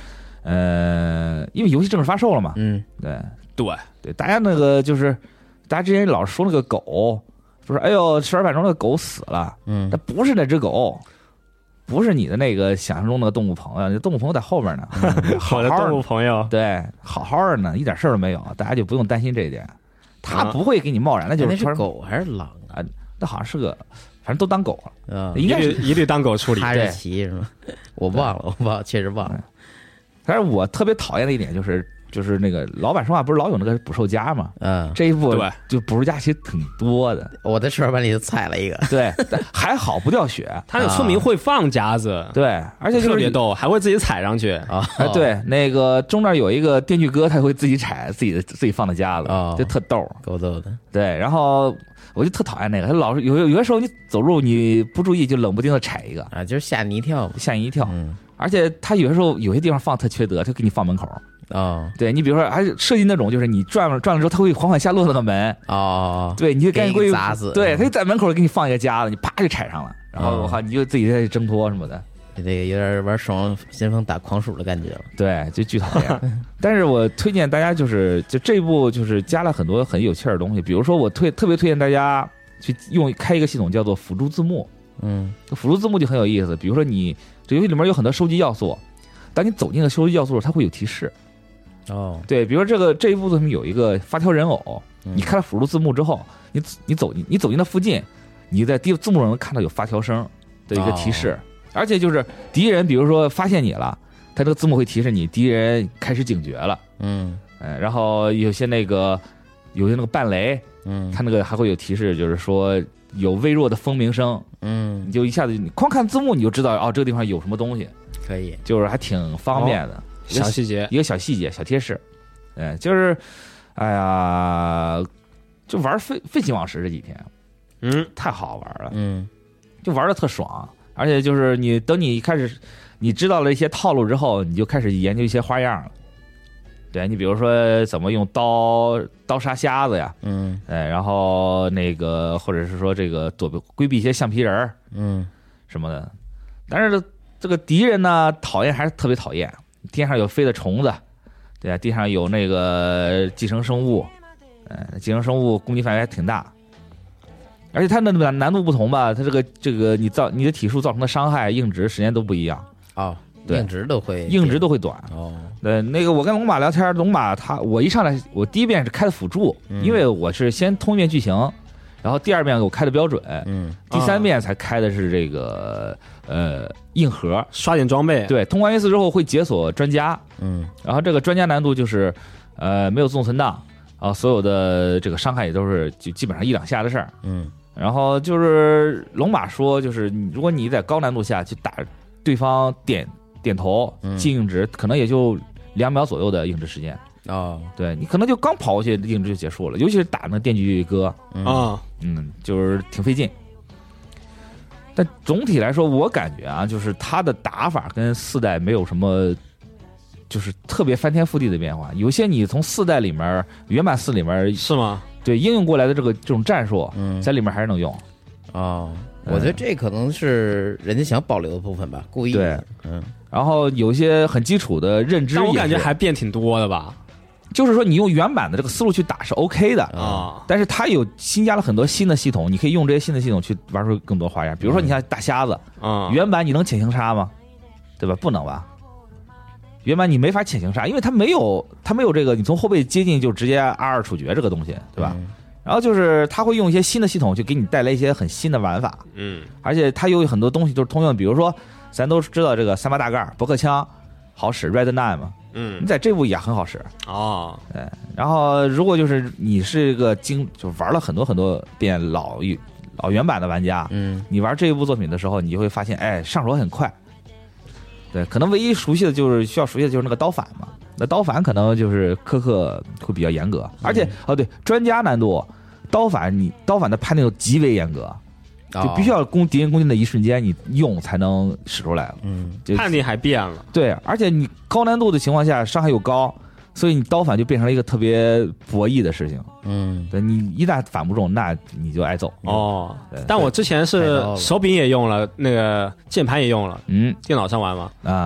呃，因为游戏正式发售了嘛， 嗯， 对对对，大家那个就是大家之前老说那个狗，说哎呦十二版中那个狗死了， 嗯， 它不是那只狗。不是你的那个想象中的动物朋友，你动物朋友在后边呢， 我的动物朋友， 对，好好的呢，一点事儿都没有，大家就不用担心这一点。他不会给你贸然的，就是那是狗还是狼啊？那好像是个，反正都当狗了， 啊， 应该是一律当狗处理。 哈士奇是吗？我忘了，我忘了，确实忘了。 但是我特别讨厌的一点就是。就是那个老版说话不是老有那个捕兽夹吗？ 嗯， 这一部对就捕兽夹其实挺多的。 我在十二版里就踩了一个， 对，还好不掉血。 他有村民会放夹子， 对，而且特别逗，还会自己踩上去啊。 对，那个中那有一个电锯哥，他会自己踩自己的自己放的夹子，就特逗， 够逗的。 对，然后我就特讨厌那个，他老是有有些时候你走路你不注意就冷不丁的踩一个啊，就是吓你一跳， 吓你一跳。 嗯， 而且他有些时候有些地方放特缺德，他给你放门口。 哦， 对你比如说还设计那种就是你转了转了之后他会缓缓下落那个门哦， 对，你就赶紧过去砸死， 对，他就在门口给你放一个夹子，你啪就踩上了，然后我靠你就自己在挣脱什么的， 这个有点玩双先锋打狂鼠的感觉了， 对，就巨讨厌。但是我推荐大家就是就这部就是加了很多很有趣的东西，比如说我推特别推荐大家去用开一个系统叫做辅助字幕， 嗯， 辅助字幕就很有意思，比如说你这游戏里面有很多收集要素，当你走进了收集要素，它会有提示。 哦， 对，比如说这个这一部作品有一个发条人偶，你开了辅助字幕之后，你你走你走进了附近，你在第字幕上能看到有发条声的一个提示，哦、而且就是敌人，比如说发现你了，他这个字幕会提示你敌人开始警觉了， 嗯， 哎，然后有些那个有些那个半雷， 嗯， 他那个还会有提示，就是说有微弱的风鸣声， 嗯， 你就一下子你光看字幕你就知道哦这个地方有什么东西， 可以， 就是还挺方便的。哦小细节， 一个小细节、小贴士，哎，就是，哎呀，就玩废废寝忘食这几天， 嗯， 太好玩了， 嗯， 就玩的特爽，而且就是你等你开始你知道了一些套路之后，你就开始研究一些花样了。对你比如说怎么用刀刀杀瞎子呀， 嗯， 哎，然后那个或者是说这个躲避规避一些橡皮人嗯， 什么的，但是这个敌人呢，讨厌还是特别讨厌。天上有飞的虫子，对啊，地上有那个寄生生物，呃，寄生生物攻击范围还挺大，而且它的难难度不同吧，它这个这个你造你的体术造成的伤害硬直时间都不一样哦， 对， 硬直都会硬直都会短哦。 对，那个我跟龙马聊天，龙马他我一上来我第一遍是开的辅助， 嗯、 因为我是先通一遍剧情。然后第二遍我开的标准， 嗯， 第三遍才开的是这个呃硬核， 刷点装备。 对，通关一次之后会解锁专家， 嗯， 然后这个专家难度就是呃没有自动存档，然后所有的这个伤害也都是就基本上一两下的事儿， 嗯， 然后就是龙马说，就是如果你在高难度下去打对方点点头进硬直，可能也就两秒左右的硬直时间。 哦， 对你可能就刚跑过去，硬直就结束了，尤其是打那电锯哥啊， 嗯，就是挺费劲。但总体来说，我感觉啊，就是他的打法跟四代没有什么，就是特别翻天覆地的变化。有些你从四代里面原版四里面是吗？ 对，应用过来的这个这种战术， 嗯， 在里面还是能用。 哦，我觉得这可能是人家想保留的部分吧，故意的。嗯， 然后有一些很基础的认知， 但我感觉还变挺多的吧。 就是说，你用原版的这个思路去打是 OK 的啊， 但是它有新加了很多新的系统，你可以用这些新的系统去玩出更多花样。比如说，你像大瞎子， 啊， 原版你能潜行杀吗？对吧？不能吧？原版你没法潜行杀，因为它没有它没有这个，你从后背接近就直接 R 二处决这个东西，对吧？ 嗯、 然后就是它会用一些新的系统，去给你带来一些很新的玩法。 嗯， 而且它有很多东西都是通用的，比如说咱都知道这个三八大盖驳壳枪好使 Red Nine 嘛。 嗯， 你在这部也很好使哦。 对，然后如果就是你是一个经就玩了很多很多遍老老原版的玩家， 嗯， 你玩这一部作品的时候，你就会发现，哎，上手很快。对，可能唯一熟悉的就是需要熟悉的就是那个刀反嘛。那刀反可能就是苛刻会比较严格，而且、嗯、哦对，专家难度刀反你刀反的判定极为严格。就必须要攻敌人攻击的一瞬间，你用才能使出来了。 嗯， 判定还变了。 对，而且你高难度的情况下，伤害又高，所以你刀反就变成了一个特别博弈的事情。 嗯， 对，你一旦反不中，那你就挨揍。 哦，但我之前是手柄也用了，那个键盘也用了。 嗯， 电脑上玩嘛。 啊，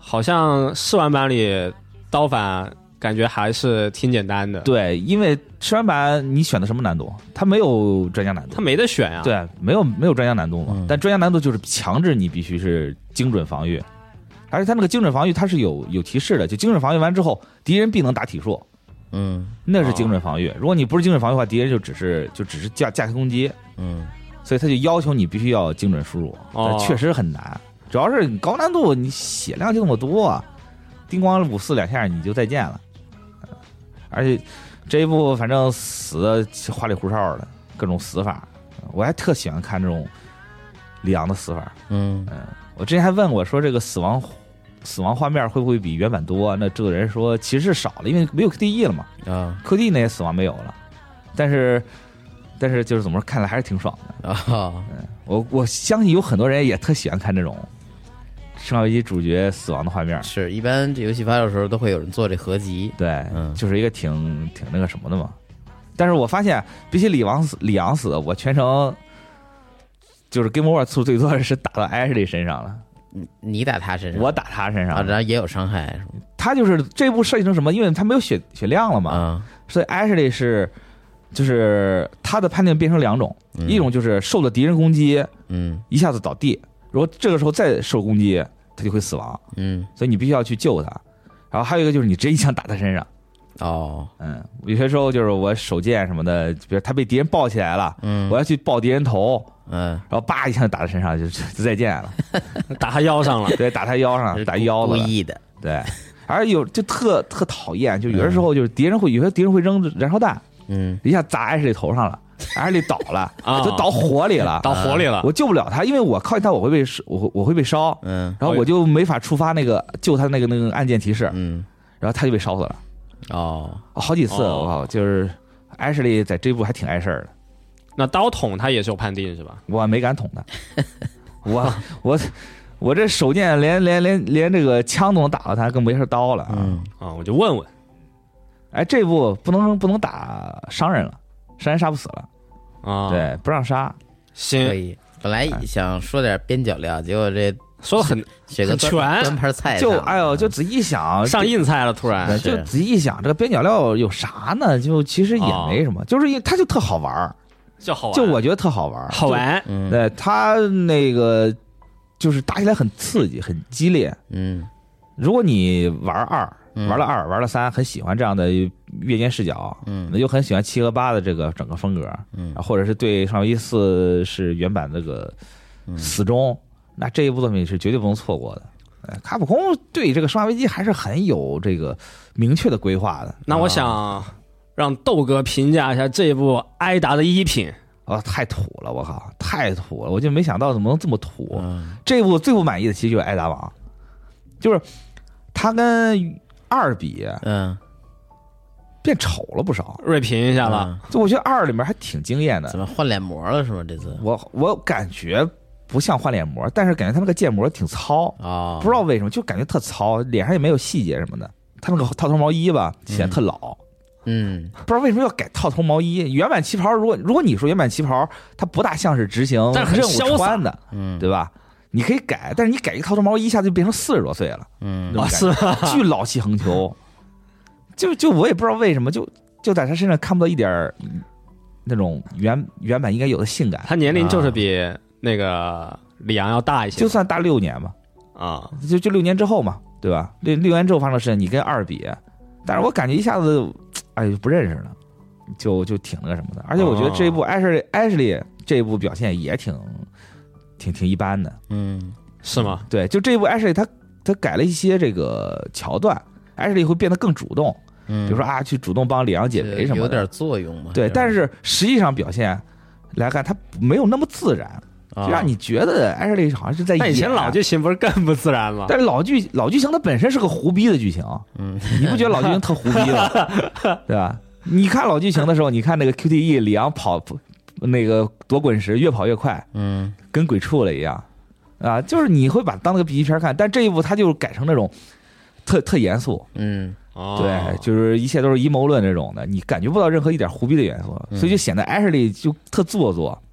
好像试玩版里刀法感觉还是挺简单的。 对，因为试玩版你选的什么难度？它没有专家难度， 它没得选呀、啊。 对，没有没有专家难度嘛。 嗯、 但专家难度就是强制你必须是精准防御，而且它那个精准防御它是有有提示的，就精准防御完之后，敌人必能打体术。 嗯， 那是精准防御。如果你不是精准防御的话，敌人就只是就只是架架开攻击。 嗯， 所以他就要求你必须要精准输入， 哦、 确实很难。主要是你高难度，你血量就那么多、啊，叮咣五四两下你就再见了。而且这一部反正死的花里胡哨的，各种死法，我还特喜欢看这种里昂的死法。 嗯嗯，我之前还问过说这个死亡死亡画面会不会比原版多？那制作人说其实是少了，因为没有 Q D E 了嘛。 啊 ，Q D E 那些死亡没有了，但是但是就是怎么说，看了还是挺爽的啊。 嗯，我我相信有很多人也特喜欢看这种生化危机主角死亡的画面。 是，一般这游戏发售的时候都会有人做这合集。 对， 嗯， 就是一个挺挺那个什么的嘛。但是我发现比起李王死李昂死，我全程就是 Game Over 次数最多的是打到艾什利身上了。 你你打他身上， 我打他身上， 啊，然后也有伤害是吗？ 他就是这部设计成什么？因为他没有血血量了嘛， 嗯、 所以艾什利是就是他的判定变成两种， 嗯、 一种就是受了敌人攻击， 嗯， 一下子倒地，如果这个时候再受攻击，他就会死亡， 嗯， 所以你必须要去救他。然后还有一个就是你直接一枪打他身上。 哦， 嗯，有些时候就是我手贱什么的，比如他被敌人抱起来了， 嗯， 我要去抱敌人头， 嗯， 然后叭一枪打他身上就就再见了， 打他腰上了， 对，打他腰上，打腰子， 故意的， 对。而有就特特讨厌，就有的时候就是敌人会有些敌人会扔燃烧弹， 嗯， 一下砸艾什利头上了，艾什利倒了， 啊， 就倒火里了， 倒火里了， 我救不了他，因为我靠近他我会被我会我会被烧， 嗯， 然后我就没法触发那个救他那个那个按键提示， 嗯， 然后他就被烧死了。 哦， 好几次， 哦、 我靠，就是艾什利在这部还挺碍事儿的。 那刀捅他也是有判定是吧？ 我没敢捅他，我我我这手剑连连连连这个枪都能打到他，更别说刀了。 嗯啊，我就问问， 哎，这部不能不能打商人了，商人杀不死了啊， 对，不让杀。 行， 可以。本来想说点边角料，结果这说的很很全， 端盘菜就哎呦，就仔细一想， 上硬菜了，突然就仔细一想，这个边角料有啥呢？就其实也没什么，哦、就是因为它就特好玩， 就好玩， 就我觉得特好玩， 好玩。 嗯， 对它那个就是打起来很刺激，很激烈。 嗯， 如果你玩二， 嗯、 玩了二，玩了三，很喜欢这样的越肩视角， 嗯， 又很喜欢七和八的这个整个风格， 嗯， 或者是对上一四是原版这个死忠。嗯，那这一部作品是绝对不能错过的。卡普空对这个《生化危机》还是很有这个明确的规划的。 那我想让豆哥评价一下这一部艾达的衣品。 啊、哦，太土了！我靠，太土了！我就没想到怎么能这么土。 嗯、 这部最不满意的其实就是艾达王，就是他跟二比， 嗯， 变丑了不少。 锐评一下吧。 嗯、就我觉得二里面还挺惊艳的。 怎么换脸膜了是吗？这次我我感觉不像换脸膜，但是感觉他那个建模挺糙啊，哦、 不知道为什么就感觉特糙，脸上也没有细节什么的。他那个套头毛衣吧显得特老， 嗯， 不知道为什么要改套头毛衣。原版旗袍，如果如果你说原版旗袍，它不大像是执行任务穿的， 嗯， 对吧？你可以改，但是你改一个套头毛衣，一下就变成四十多岁了， 嗯， 啊是吗？巨老气横秋，就就我也不知道为什么，就就在他身上看不到一点那种原原版应该有的性感。 他年龄就是比那个里昂要大一些， 就算大六年嘛， 啊， 就就六年之后嘛，对吧？六六年之后发生的事，你跟二比，但是我感觉一下子，哎，不认识了，就就挺那个什么的。而且我觉得这一部艾什利艾什利这一部表现也挺挺挺一般的， 嗯， 是吗？ 对，就这一部艾什利他他改了一些这个桥段，艾什利会变得更主动， 嗯， 比如说啊，去主动帮里昂解围什么的， 有点作用嘛。 对，但是实际上表现来看，他没有那么自然。就让你觉得艾什利好像是在演。 那以前老剧情不是更不自然吗？ 但是老剧老剧情它本身是个胡逼的剧情， 嗯， 你不觉得老剧情特胡逼吗？对吧？你看老剧情的时候，你看那个 Q T E 里昂跑那个夺滚石越跑越快， 嗯， 跟鬼畜了一样啊，就是你会把它当那个 B 级片看，但这一部它就改成那种特特严肃， 嗯， 对，就是一切都是阴谋论这种的，你感觉不到任何一点胡逼的元素，所以就显得艾什利就特做作。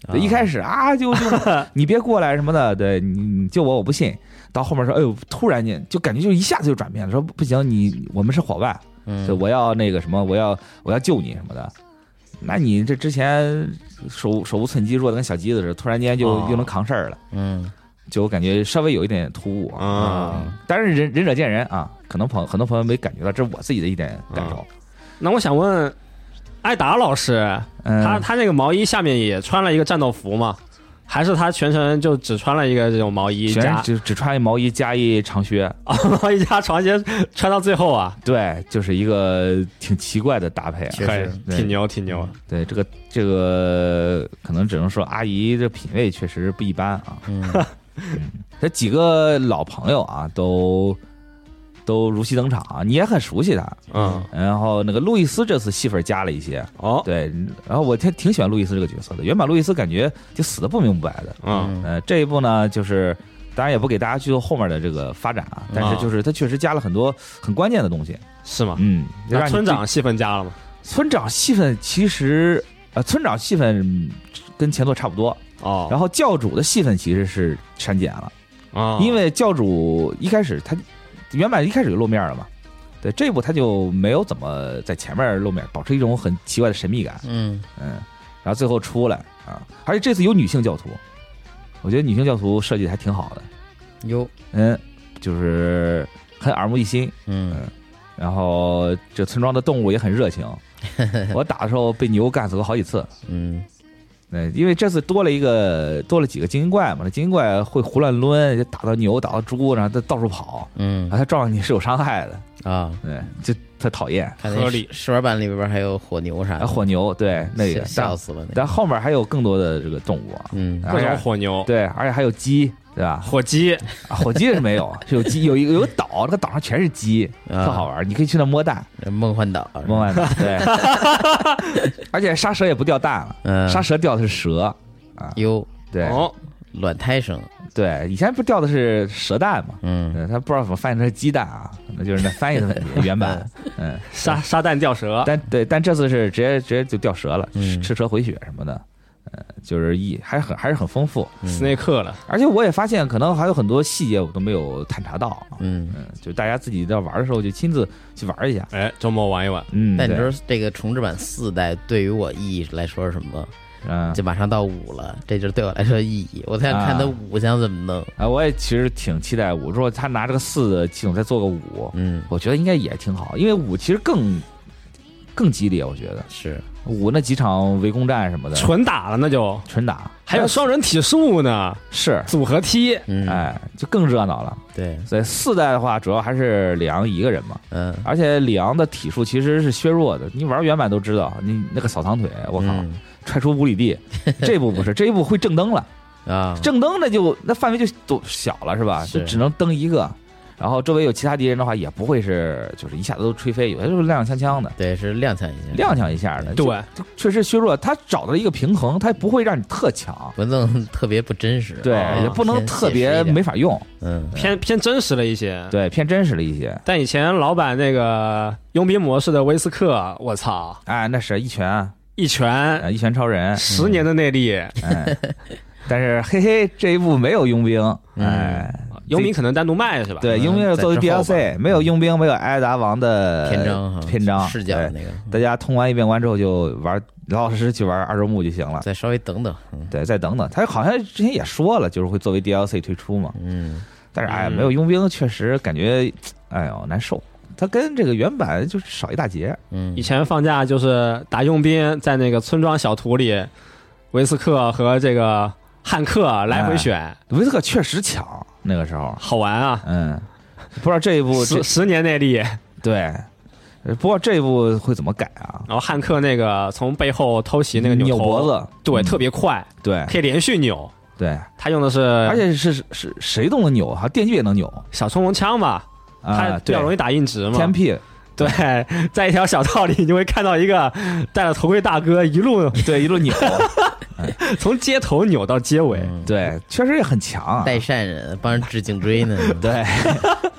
对，一开始啊就就你别过来什么的，对你你救我我不信。到后面说，哎呦，突然间就感觉就一下子就转变了，说不行，你我们是伙伴， 嗯， 对，我要那个什么，我要我要救你什么的。那你这之前手手无寸鸡，弱的跟小鸡子似的，突然间就哦又能扛事儿了， 嗯， 就我感觉稍微有一点突兀啊。 啊。 当然仁仁者见仁啊，可能朋很多朋友没感觉到，这是我自己的一点感受。 那我想问，艾达老师， 嗯， 他他那个毛衣下面也穿了一个战斗服吗？还是他全程就只穿了一个这种毛衣加全只只穿一毛衣加一长靴啊，毛衣加长靴穿到最后啊？ 对，就是一个挺奇怪的搭配啊。 确实对挺牛挺牛。 对，这个这个可能只能说阿姨这品味确实不一般啊。 嗯， 这几个老朋友啊，都都如期登场啊，你也很熟悉他。 嗯， 然后那个路易斯这次戏份加了一些， 哦， 对，然后我挺挺喜欢路易斯这个角色的。原版路易斯感觉就死的不明不白的， 嗯呃，这一部呢，就是当然也不给大家剧透后面的这个发展啊，但是就是他确实加了很多很关键的东西， 是吗？ 嗯，就那让你村长戏份加了吗？ 村长戏份其实呃，村长戏份跟前作差不多， 哦， 然后教主的戏份其实是删减了， 哦， 因为教主一开始他原版一开始就露面了嘛。对，这一部他就没有怎么在前面露面，保持一种很奇怪的神秘感。 嗯嗯，然后最后出来啊，而且这次有女性教徒，我觉得女性教徒设计的还挺好的。 哟， 嗯，就是很耳目一新。 嗯， 然后这村庄的动物也很热情，我打的时候被牛干死过好几次。 嗯， 对，因为这次多了一个多了几个精英怪嘛，那精英怪会胡乱抡，打到牛，打到猪，然后它到处跑， 嗯啊，它撞你是有伤害的。 啊， 对，就特讨厌。 看那合理试玩版里边还有火牛啥啊， 的， 火牛，对，那个笑笑死了那个， 但后面还有更多的这个动物啊， 嗯各种火牛， 对，而且还有鸡，对吧？ 火鸡， 啊，火鸡是没有，是有鸡，有一个有个岛，那个岛上全是鸡， 啊特好玩，你可以去那摸蛋， 梦幻岛， 摸完蛋，对，而且杀蛇也不掉蛋了， 嗯， 杀蛇掉的是蛇啊， 哟， 对哦， 卵胎生， 对，以前不掉的是蛇蛋嘛， 嗯， 对，他不知道怎么翻译成鸡蛋啊，那就是那翻译的问题，原版，嗯， 沙沙蛋掉蛇， 但对，但这次是直接直接就掉蛇了， 嗯吃蛇回血什么的，呃，就是一还很还是很丰富， 嗯斯内克了， 而且我也发现可能还有很多细节我都没有探查到啊， 嗯， 嗯，就大家自己在玩的时候就亲自去玩一下， 哎，周末玩一玩， 嗯， 但你对说这个重置版四代对于我意义来说是什么？ 嗯就马上到五了，这就是对我来说意义。我想看他五想怎么弄。 啊，我也其实挺期待五，如果他拿这个四的系统再做个五， 嗯， 我觉得应该也挺好，因为五其实更更激烈，我觉得是五那几场围攻战什么的， 纯打了那就， 纯打， 还有双人体术呢， 是， 组合踢， 嗯， 哎，就更热闹了。 对， 所以四代的话，主要还是里昂一个人嘛， 嗯， 而且里昂的体术其实是削弱的，你玩原版都知道，你那个扫堂腿，我靠， 嗯踹出五里地，这一步不是，这一步会正蹬了， 啊， 正蹬那就那范围就都小了是吧？ 是就只能蹬一个，然后周围有其他敌人的话，也不会是就是一下子都吹飞，有些就是踉踉跄跄的， 对，是踉跄一下， 踉跄一下的， 对， 就确实削弱，他找到了一个平衡，他不会让你特强， 不能特别不真实， 对， 啊也不能偏特别写实一点没法用， 嗯， 偏偏真实了一些。 对，偏真实了一些。 但以前老版那个佣兵模式的威斯克，我操， 哎，那是一拳， 一拳呃一拳超人， 十年的内力， 哎，但是嘿嘿，这一部没有佣兵，哎， 佣兵可能单独卖是吧？ 对， 嗯佣兵是作为在之后 D L C，没有佣兵，没有艾达王的篇章哈篇章视角对那个， 大家通完一遍完之后就玩，老老实实去玩二周目就行了。 再稍微等等，嗯对，再等等，他好像之前也说了，就是会作为 D L C 推出嘛。 嗯， 但是哎， 嗯没有佣兵确实感觉，哎呦难受。它跟这个原版就是少一大截。 嗯以前放假就是打佣兵，在那个村庄小图里，维斯克和这个汉克来回选， 维斯克确实强，那个时候， 好玩啊！ 嗯，不知道这一部这十十年内力， 对，不知道这一部会怎么改啊？ 然后汉克那个从背后偷袭那个扭头扭脖子， 对， 嗯特别快， 对可以连续扭。 对， 他用的是， 而且是是谁都能扭，好像电锯也能扭小冲锋枪吧，它啊，对比较容易打硬直嘛。 T M P， 对，在一条小道里，你就会看到一个戴了头盔大哥一路对，一路扭， 从街头扭到街尾。 嗯对，确实也很强啊。 带善人帮人治颈椎呢， 对，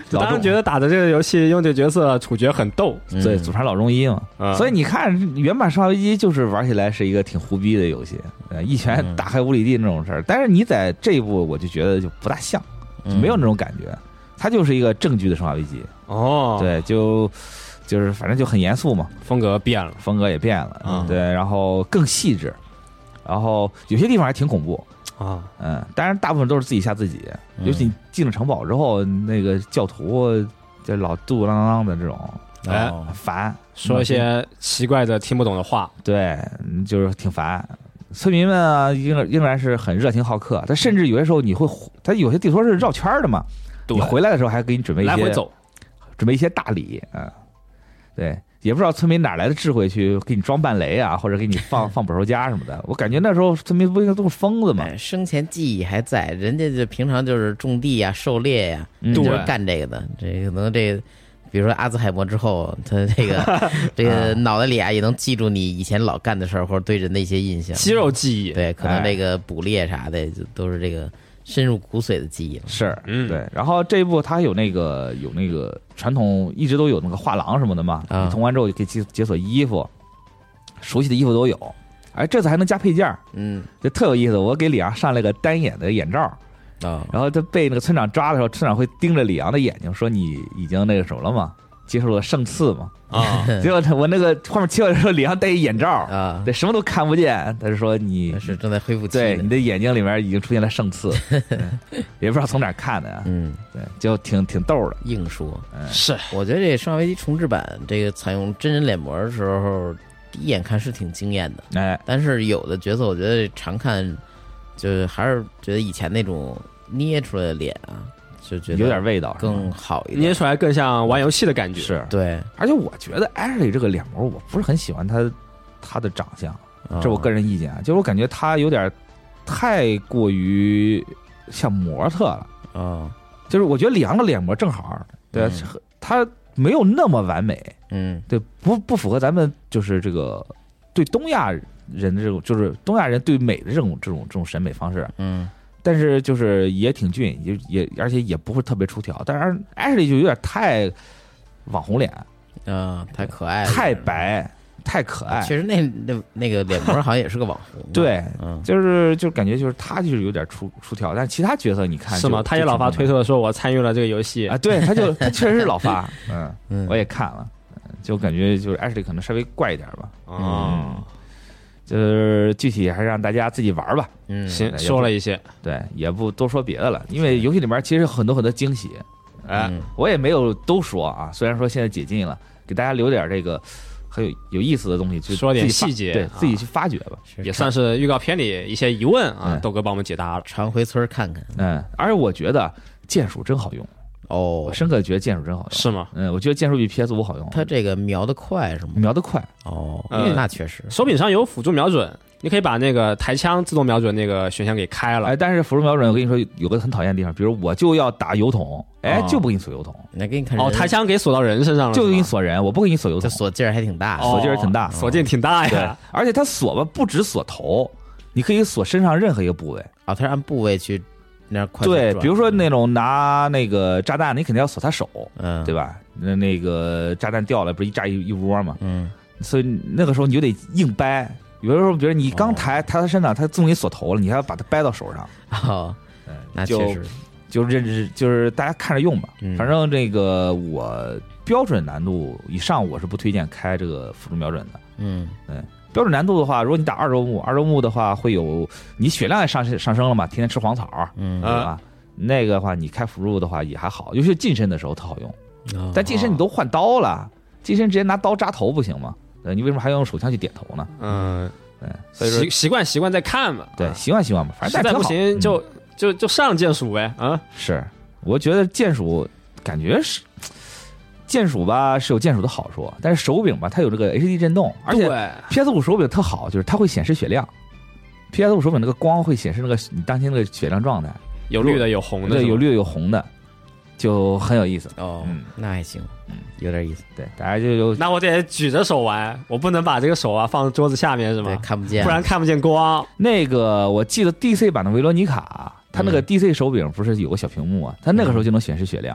老中当时觉得打的这个游戏用这角色主角很逗， 嗯对，祖传老中医嘛， 嗯所以你看原版《生化危机》就是玩起来是一个挺胡逼的游戏，呃，一拳嗯打开无里地那种事儿。但是你在这一部，我就觉得就不大像，就没有那种感觉。它就是一个正剧的《生化危机》， 哦，， 对，就就是反正就很严肃嘛， 风格变了， 风格也变了， 嗯对，然后更细致，然后有些地方还挺恐怖。 啊， 嗯，当然大部分都是自己吓自己， 嗯尤其你进了城堡之后，那个教徒就老嘟嘟囔囔的这种， 哎哦烦， 说一些奇怪的听不懂的话， 对，嗯就是挺烦。村民们啊，仍仍然是很热情好客，他甚至有些时候你会，他有些地图是绕圈的嘛， 对你回来的时候还给你准备一些来回走， 准备一些大礼啊、嗯，对。也不知道村民哪来的智慧去给你装扮雷啊，或者给你放放本兽夹什么的。我感觉那时候村民不应该都是疯子吗？ 哎生前记忆还在，人家就平常就是种地呀、狩猎呀， 嗯就是对干这个的。这可能这个，比如说阿兹海默之后，他这个这个脑袋里啊也能记住你以前老干的事儿，或者对人的一些印象。 肌肉记忆， 对，可能哎这个捕猎啥的，就都是这个深入骨髓的记忆了。 是， 嗯对。然后这一部它有那个有那个传统，一直都有那个画廊什么的嘛。 啊你通关之后就可以解解锁衣服，熟悉的衣服都有。哎，这次还能加配件儿， 嗯就特有意思。我给李阳上了个单眼的眼罩， 啊然后他被那个村长抓的时候，村长会盯着李阳的眼睛说：“你已经那个什么了吗？接受了圣赐嘛？” 啊， 结果他我那个画面切换的时候，李阳戴一眼罩， 啊， 对，什么都看不见。他就说你那是正在恢复期的对你。的眼睛里面已经出现了圣赐，嗯也不知道从哪儿看的呀。 嗯， 对，就挺挺逗的。 硬说。 是我觉得这《生化危机》重置版这个采用真人脸模的时候，第一眼看是挺惊艳的， 哎， 但是有的角色我觉得常看，就是还是觉得以前那种捏出来的脸啊，就觉得有点味道， 更好一点。 捏出来更像玩游戏的感觉， 是。 对， 而且我觉得艾瑞这个脸模，我不是很喜欢他他的长相，这是我个人人意见啊。就是我感觉他有点太过于像模特了。 啊， 就是我觉得李阳的脸模正好，对， 嗯他没有那么完美， 嗯对，不不符合咱们就是这个对东亚人的这种，就是东亚人对美的这种这种这种审美方式。 嗯但是就是也挺俊，也也而且也不会特别出挑。但是艾瑞就有点太网红脸， 啊，太可爱了， 太白，太可爱。 确实那那那个脸模好像也是个网红。 对， 嗯， 就是就感觉就是他就是有点出出挑，但其他角色你看是吗？ 就他也老发推特说我参与了这个游戏啊，对，他就他确实是老发，嗯， 嗯我也看了，嗯就感觉就是艾瑞可能稍微怪一点吧， 哦， 就是具体还是让大家自己玩吧。 嗯行， 也说了一些， 对，也不多说别的了，因为游戏里面其实有很多很多惊喜，哎， 嗯我也没有都说啊，虽然说现在解禁了，给大家留点这个很有有意思的东西，去说点自己发细节啊对自己去发掘吧。 是也算是预告片里一些疑问啊嗯， 豆哥帮我们解答了。 常回村看看。 嗯，而且我觉得键鼠真好用， 哦我，深刻地觉得键鼠真好用。 是吗？ 嗯，我觉得键鼠比 P S 五好用， 它这个瞄的快是吗？ 瞄得快。 哦， 嗯那确实。 手柄上有辅助瞄准，你可以把那个抬枪自动瞄准那个选项给开了哎，。但是辅助瞄准，我跟你说有个很讨厌的地方，比如我就要打油桶，哎， 哦就不给你锁油桶， 来给你看哦， 人抬枪给锁到人身上了， 就给你是吗锁人，我不给你锁油桶。 这锁劲儿还挺大的。 哦锁劲儿挺大锁劲挺大对呀。， 而且它锁吧不止锁头，你可以锁身上任何一个部位。 啊，它是按部位去那样快速对， 转比如说那种拿那个炸弹，你肯定要锁他手， 嗯， 对吧？那那个炸弹掉了，不是一炸一一窝嘛？ 嗯， 所以那个时候你就得硬掰。有的时候，比如你刚抬抬他身上，他自动给你锁头了，你还要把它掰到手上。 哦，那就确实， 就认知就是大家看着用吧。 嗯反正这个我标准难度以上，我是不推荐开这个辅助瞄准的。 嗯标准难度的话，如果你打二周目，二周目的话会有你血量也上上升了嘛，天天吃黄草， 嗯对吧？那个的话，你开辅助的话也还好，尤其是近身的时候特好用。 哦但近身你都换刀了，近身直接拿刀扎头不行吗？呃，你为什么还要用手枪去点头呢？ 嗯， 对，所以说习习惯习惯再看吧。 对， 啊习惯习惯吧，反实在不正但挺好行就嗯就就上键鼠呗啊。 是，我觉得键鼠感觉是键鼠吧是有键鼠的好处，但是手柄吧它有这个 H D 震动，而且对 P S 五手柄特好，就是它会显示血量。P S 五手柄那个光会显示那个你当天那个血量状态， 有绿的有红的， 对， 是吧有绿的有红的，就很有意思。 哦嗯， 那还行，有点意思。 对，大家就有那我得举着手玩，我不能把这个手啊放桌子下面是对， 吗？ 看不见， 不然看不见光。 那个我记得 D C 版的维罗妮卡，它那个 D C 手柄不是有个小屏幕啊，它那个时候就能显示血量。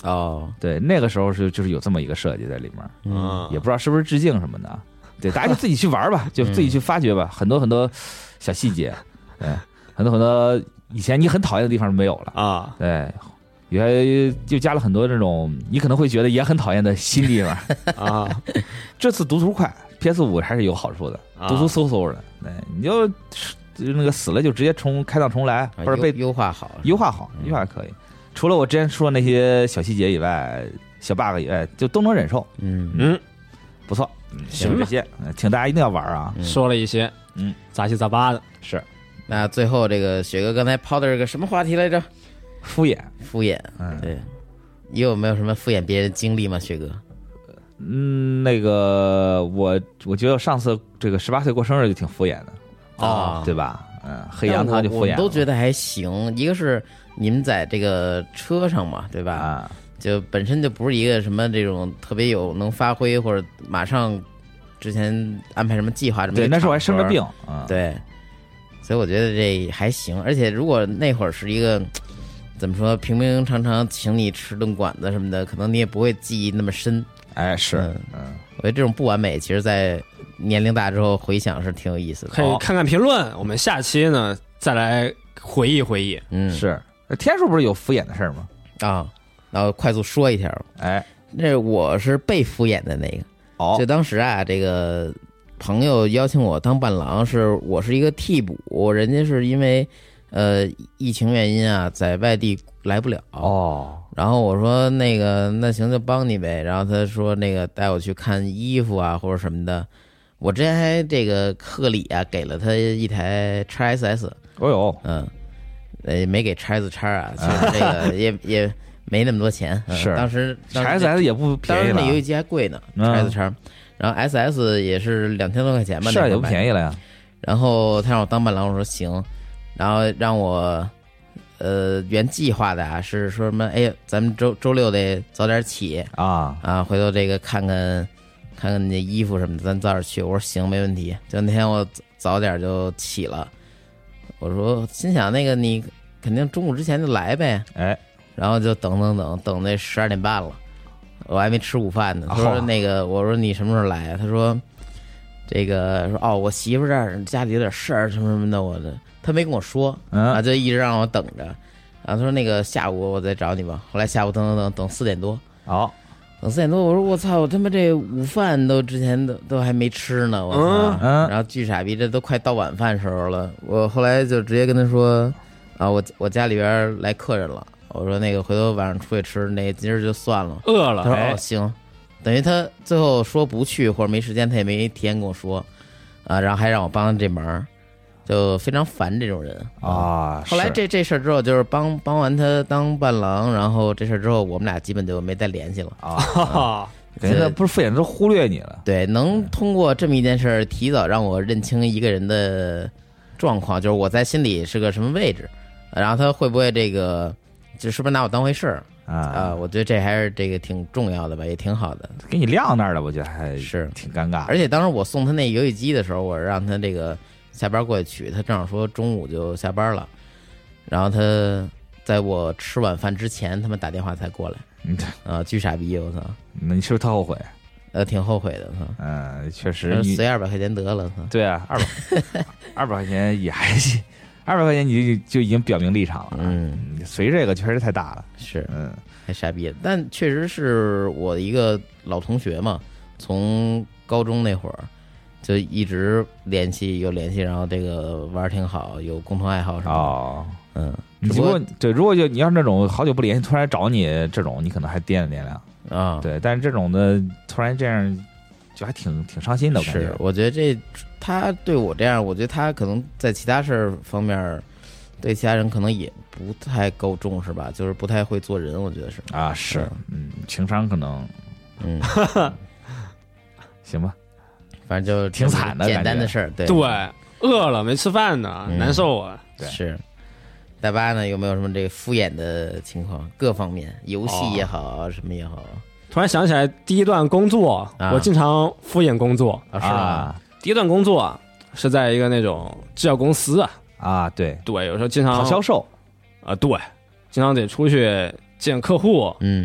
哦， 对，那个时候是就是有这么一个设计在里面， 嗯， 也不知道是不是致敬什么的。对，大家就自己去玩吧，就自己去发掘吧，很多很多小细节，对，很多很多以前你很讨厌的地方没有了啊， 对，也就加了很多这种你可能会觉得也很讨厌的新地方啊。 这次读图快 ，P S 五还是有好处的，读图嗖嗖的，对，你就那个死了就直接重开档重来，或者被优化好， 优化好，优化可以。除了我之前说的那些小细节以外，小 bug 以外，就都能忍受。 嗯嗯， 不错。 行这些，请大家一定要玩啊！ 说了一些， 嗯， 杂七杂八的。 是。 那最后这个雪哥刚才抛的是个什么话题来着？ 敷衍， 敷衍。嗯，对。你有没有什么敷衍别人的经历吗，雪哥？ 嗯，那个我我觉得上次这个十八岁过生日就挺敷衍的哦， 对吧？嗯，黑羊汤就敷衍了。 我们都觉得还行，一个是你们在这个车上嘛，对吧？ 啊。 就本身就不是一个什么这种特别有能发挥或者马上之前安排什么计划什么， 对，那时候我还生着病， 嗯，对，所以我觉得这还行。而且如果那会儿是一个怎么说平平常常请你吃顿馆子什么的，可能你也不会记忆那么深。 哎，是， 嗯，嗯我觉得这种不完美，其实在年龄大之后回想是挺有意思的。 可以看看评论，我们下期呢再来回忆回忆。 嗯， 是。天数不是有敷衍的事儿吗？ 啊。然后快速说一条， 哎， 那我是被敷衍的那个。 哦， 就当时啊，这个朋友邀请我当伴郎，是我是一个替补，人家是因为呃疫情原因啊，在外地来不了。 哦， 然后我说那个那行就帮你呗。然后他说那个带我去看衣服啊或者什么的。我之前还这个贺礼啊给了他一台 X S S。 哦哟， 嗯，呃没给 X S 叉啊，其实这个也也。没那么多钱，嗯、 是当时 X S S 也不便宜了， 当时那游戏机还贵呢 ，X S 叉，然后 S S 也是两千多块钱吧， 是也不便宜了呀。 然后他让我当伴郎，我说行，然后让我呃原计划的啊是说什么？哎，咱们周周六得早点起啊啊，回头这个看看看看那衣服什么的，咱早点去。我说行，没问题。就那天我早点就起了，我说心想那个你肯定中午之前就来呗， 哎。 然后就等等等等那十二点半了，我还没吃午饭呢。他说那个，我说你什么时候来啊？他说这个说哦，我媳妇这儿家里有点事儿什么什么的，我的他没跟我说啊，就一直让我等着。然后他说那个下午我再找你吧。后来下午等等等等四点多， 好、哦， 等四点多，我说我操，我他妈这午饭都之前都都还没吃呢，我操！ 嗯， 然后巨傻逼，这都快到晚饭时候了。我后来就直接跟他说啊，我我家里边来客人了。我说那个回头晚上出去吃，那今儿就算了。 饿了， 他说哦行，等于他最后说不去或者没时间，他也没提前跟我说，啊，然后还让我帮这忙，就非常烦这种人啊。 后来这这事儿之后，就是帮帮完他当伴郎，然后这事儿之后，我们俩基本就没再联系了啊。感觉他不是敷衍，都忽略你了。 对，能通过这么一件事儿，提早让我认清一个人的状况，就是我在心里是个什么位置，然后他会不会这个。就是不是拿我当回事儿啊？啊，我觉得这还是这个挺重要的吧，也挺好的。 给你晾那儿了，我觉得还是挺尴尬。 而且当时我送他那游戏机的时候，我让他这个下班过去取，他正好说中午就下班了，然后他在我吃晚饭之前，他们打电话才过来。 嗯， 啊，巨傻逼，我操！ 那你是不是特后悔？ 呃，挺后悔的，操。 嗯，确实， 随二百块钱得了，操。 对啊，二百二百块钱也还行。二百块钱你就就已经表明立场了， 嗯， 随这个确实太大了， 是， 嗯， 太傻逼了。但确实是我的一个老同学嘛，从高中那会儿就一直联系，有联系，然后这个玩挺好，有共同爱好什么的。 哦， 嗯， 如果对，如果就你要是那种好久不联系，突然找你这种，你可能还掂量掂量啊。 对，但是这种的突然这样，就还挺挺伤心的。我感觉， 是，我觉得这。他对我这样，我觉得他可能在其他事儿方面，对其他人可能也不太够重视吧，就是不太会做人，我觉得是啊，是，嗯，情商可能， 嗯， 行吧， 反正就挺惨的， 简单的事儿，对对，饿了没吃饭呢， 嗯、 难受啊， 对， 是。大巴呢，有没有什么这个敷衍的情况？各方面，游戏也好，哦、什么也好。 突然想起来，第一段工作， 啊、 我经常敷衍工作啊，是吧？ 第一段工作啊，是在一个那种制药公司啊， 啊，对对，有时候经常跑销售啊，对，经常得出去见客户， 嗯，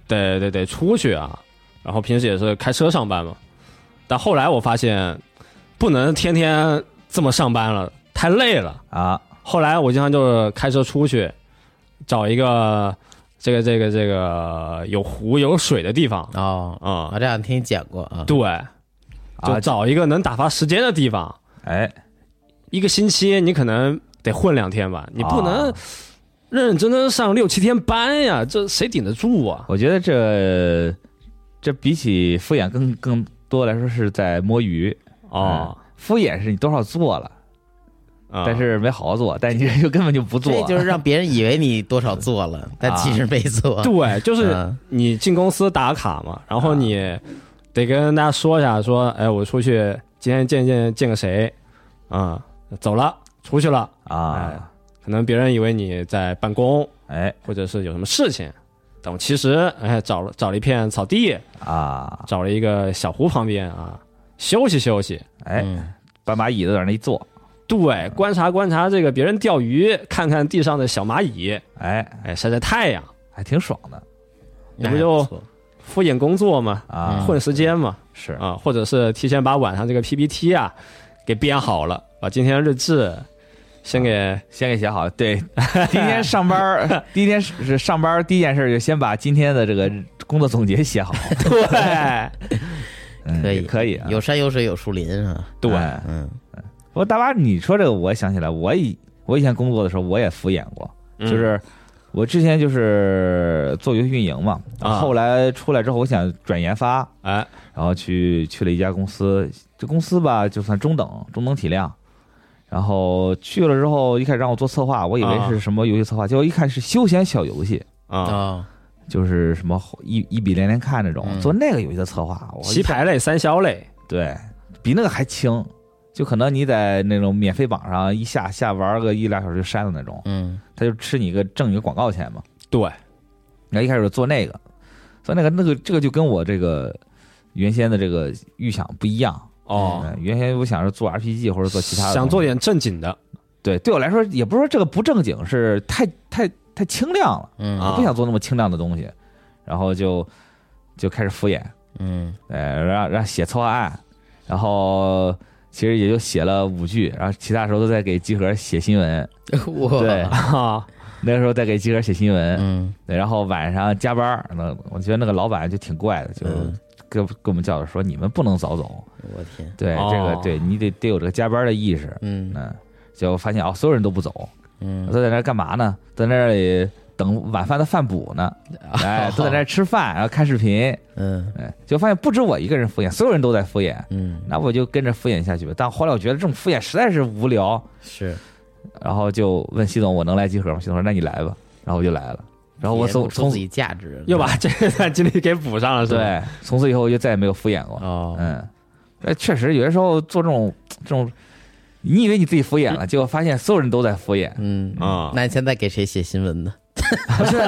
得得得出去啊，然后平时也是开车上班嘛。但后来我发现，不能天天这么上班了，太累了啊。 后来我经常就是开车出去，找一个这个这个这个有湖有水的地方哦啊、 啊，这样听你讲过啊。 对，就找一个能打发时间的地方。 哎， 一个星期你可能得混两天吧，你不能认认真真上六七天班呀，这谁顶得住啊？ 我觉得这这比起敷衍更更多来说是在摸鱼哦、 嗯，敷衍是你多少做了。 啊、 但是没好好做，但你就根本就不做， 这就是让别人以为你多少做了，但其实没做。 对，就是你进公司打卡嘛，然后你得跟大家说一下，说，哎，我出去今天见见见个谁，啊、嗯，走了，出去了啊、 哎，可能别人以为你在办公， 哎， 或者是有什么事情，但我其实哎找了找了一片草地啊， 找了一个小湖旁边啊，休息休息， 哎， 嗯、 把蚂蚁在那一坐。 对，观察观察这个别人钓鱼，看看地上的小蚂蚁， 哎哎，晒晒太阳， 还挺爽的。 那不就敷衍工作嘛， 啊， 混时间嘛， 是啊，或者是提前把晚上这个 P P T 啊给编好了，把今天日志先给、 啊、先给写好。对，第一天上班，第一天是上班，第一件事就先把今天的这个工作总结写好。 对， 嗯、 可以可以、啊， 有山有水有树林啊。 对， 嗯。 不过大巴，你说这个，我想起来，我以我以前工作的时候，我也敷衍过， 嗯、 就是我之前就是做游戏运营嘛， 啊、 后来出来之后，我想转研发， 哎， 然后去去了一家公司，这公司吧就算中等中等体量，然后去了之后，一开始让我做策划，我以为是什么游戏策划，结果一看是休闲小游戏啊。 哦就是什么一一比连连看那种，嗯、做那个游戏的策划， 棋牌类、三消类， 对比那个还轻。就可能你在那种免费榜上一下下玩个一俩小时就删了那种， 嗯， 他就吃你一个挣一个广告钱嘛。 对， 然后一开始做那个，做那个那个这个就跟我这个原先的这个预想不一样哦。 嗯、原先我想是做 R P G 或者做其他的， 想做点正经的。 对，对我来说也不是说这个不正经，是太太太清亮了， 嗯， 我不想做那么清亮的东西，然后就就开始敷衍， 嗯， 哎，让让写策划案，然后。其实也就写了五句，然后其他时候都在给集合写新闻。对啊，那个时候在给集合写新闻。 嗯， 对，然后晚上加班，那我觉得那个老板就挺怪的，就跟跟我们叫着说：“你们不能早走。” 我天， 对、哦、这个，对你得得有这个加班的意识。 嗯嗯，结果发现哦，所有人都不走。 嗯， 都在那干嘛呢？在那里等晚饭的饭补呢。哎，都在那吃饭，然后看视频。 嗯， 哎，就发现不止我一个人敷衍，所有人都在敷衍。 嗯， 那我就跟着敷衍下去吧。但后来我觉得这种敷衍实在是无聊， 是， 然后就问习总我能来集合吗？习总说那你来吧，然后我就来了。然后我从从自己价值又把这段经历给补上了，是吧？ 对，从此以后我就再也没有敷衍过。 哦， 嗯，呃，确实有的时候做这种这种，你以为你自己敷衍了，结果发现所有人都在敷衍。 嗯啊， 那你现在给谁写新闻呢？ 我现在，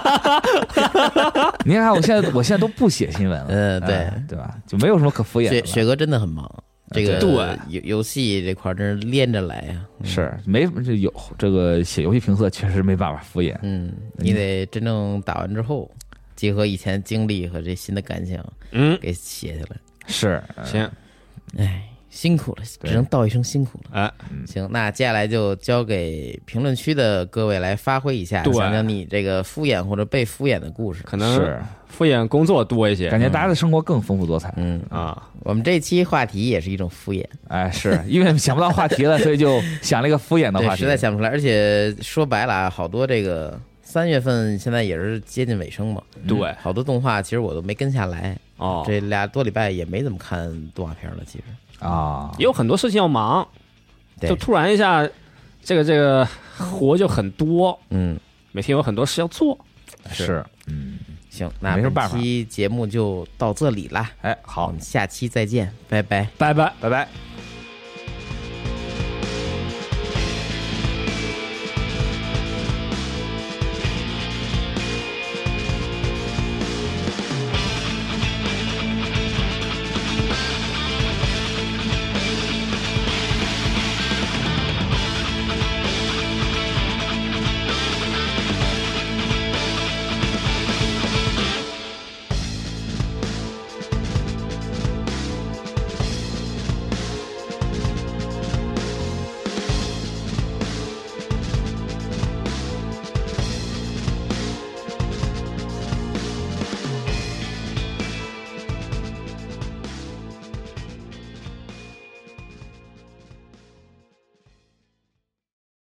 你看，我现在我现在都不写新闻了， 嗯，对、 嗯、对吧？就没有什么可敷衍的。 雪雪哥真的很忙，这个对游游戏这块真是连着来呀、 啊。是没这有这个写游戏评测确实没办法敷衍。 嗯，你得真正打完之后，结合以前经历和这新的感想， 嗯， 给写下来。 是， 行， 哎。辛苦了，只能道一声辛苦了。 哎， 行，那接下来就交给评论区的各位来发挥一下，讲讲你这个敷衍或者被敷衍的故事。 可能是敷衍工作多一些， 感觉大家的生活更丰富多彩。 嗯啊， 我们这期话题也是一种敷衍。 哎，是因为想不到话题了，所以就想了一个敷衍的话题， 实在想不出来。而且说白了啊，好多这个三月份现在也是接近尾声嘛， 对、 嗯，好多动画其实我都没跟下来。 哦， 这俩多礼拜也没怎么看动画片了，其实。 啊， 也有很多事情要忙，就突然一下，这个这个活就很多， 嗯， 每天有很多事要做， 是，嗯， 行，那本期节目就到这里啦， 哎，好， 我们下期再见，拜拜， 拜拜， 拜拜。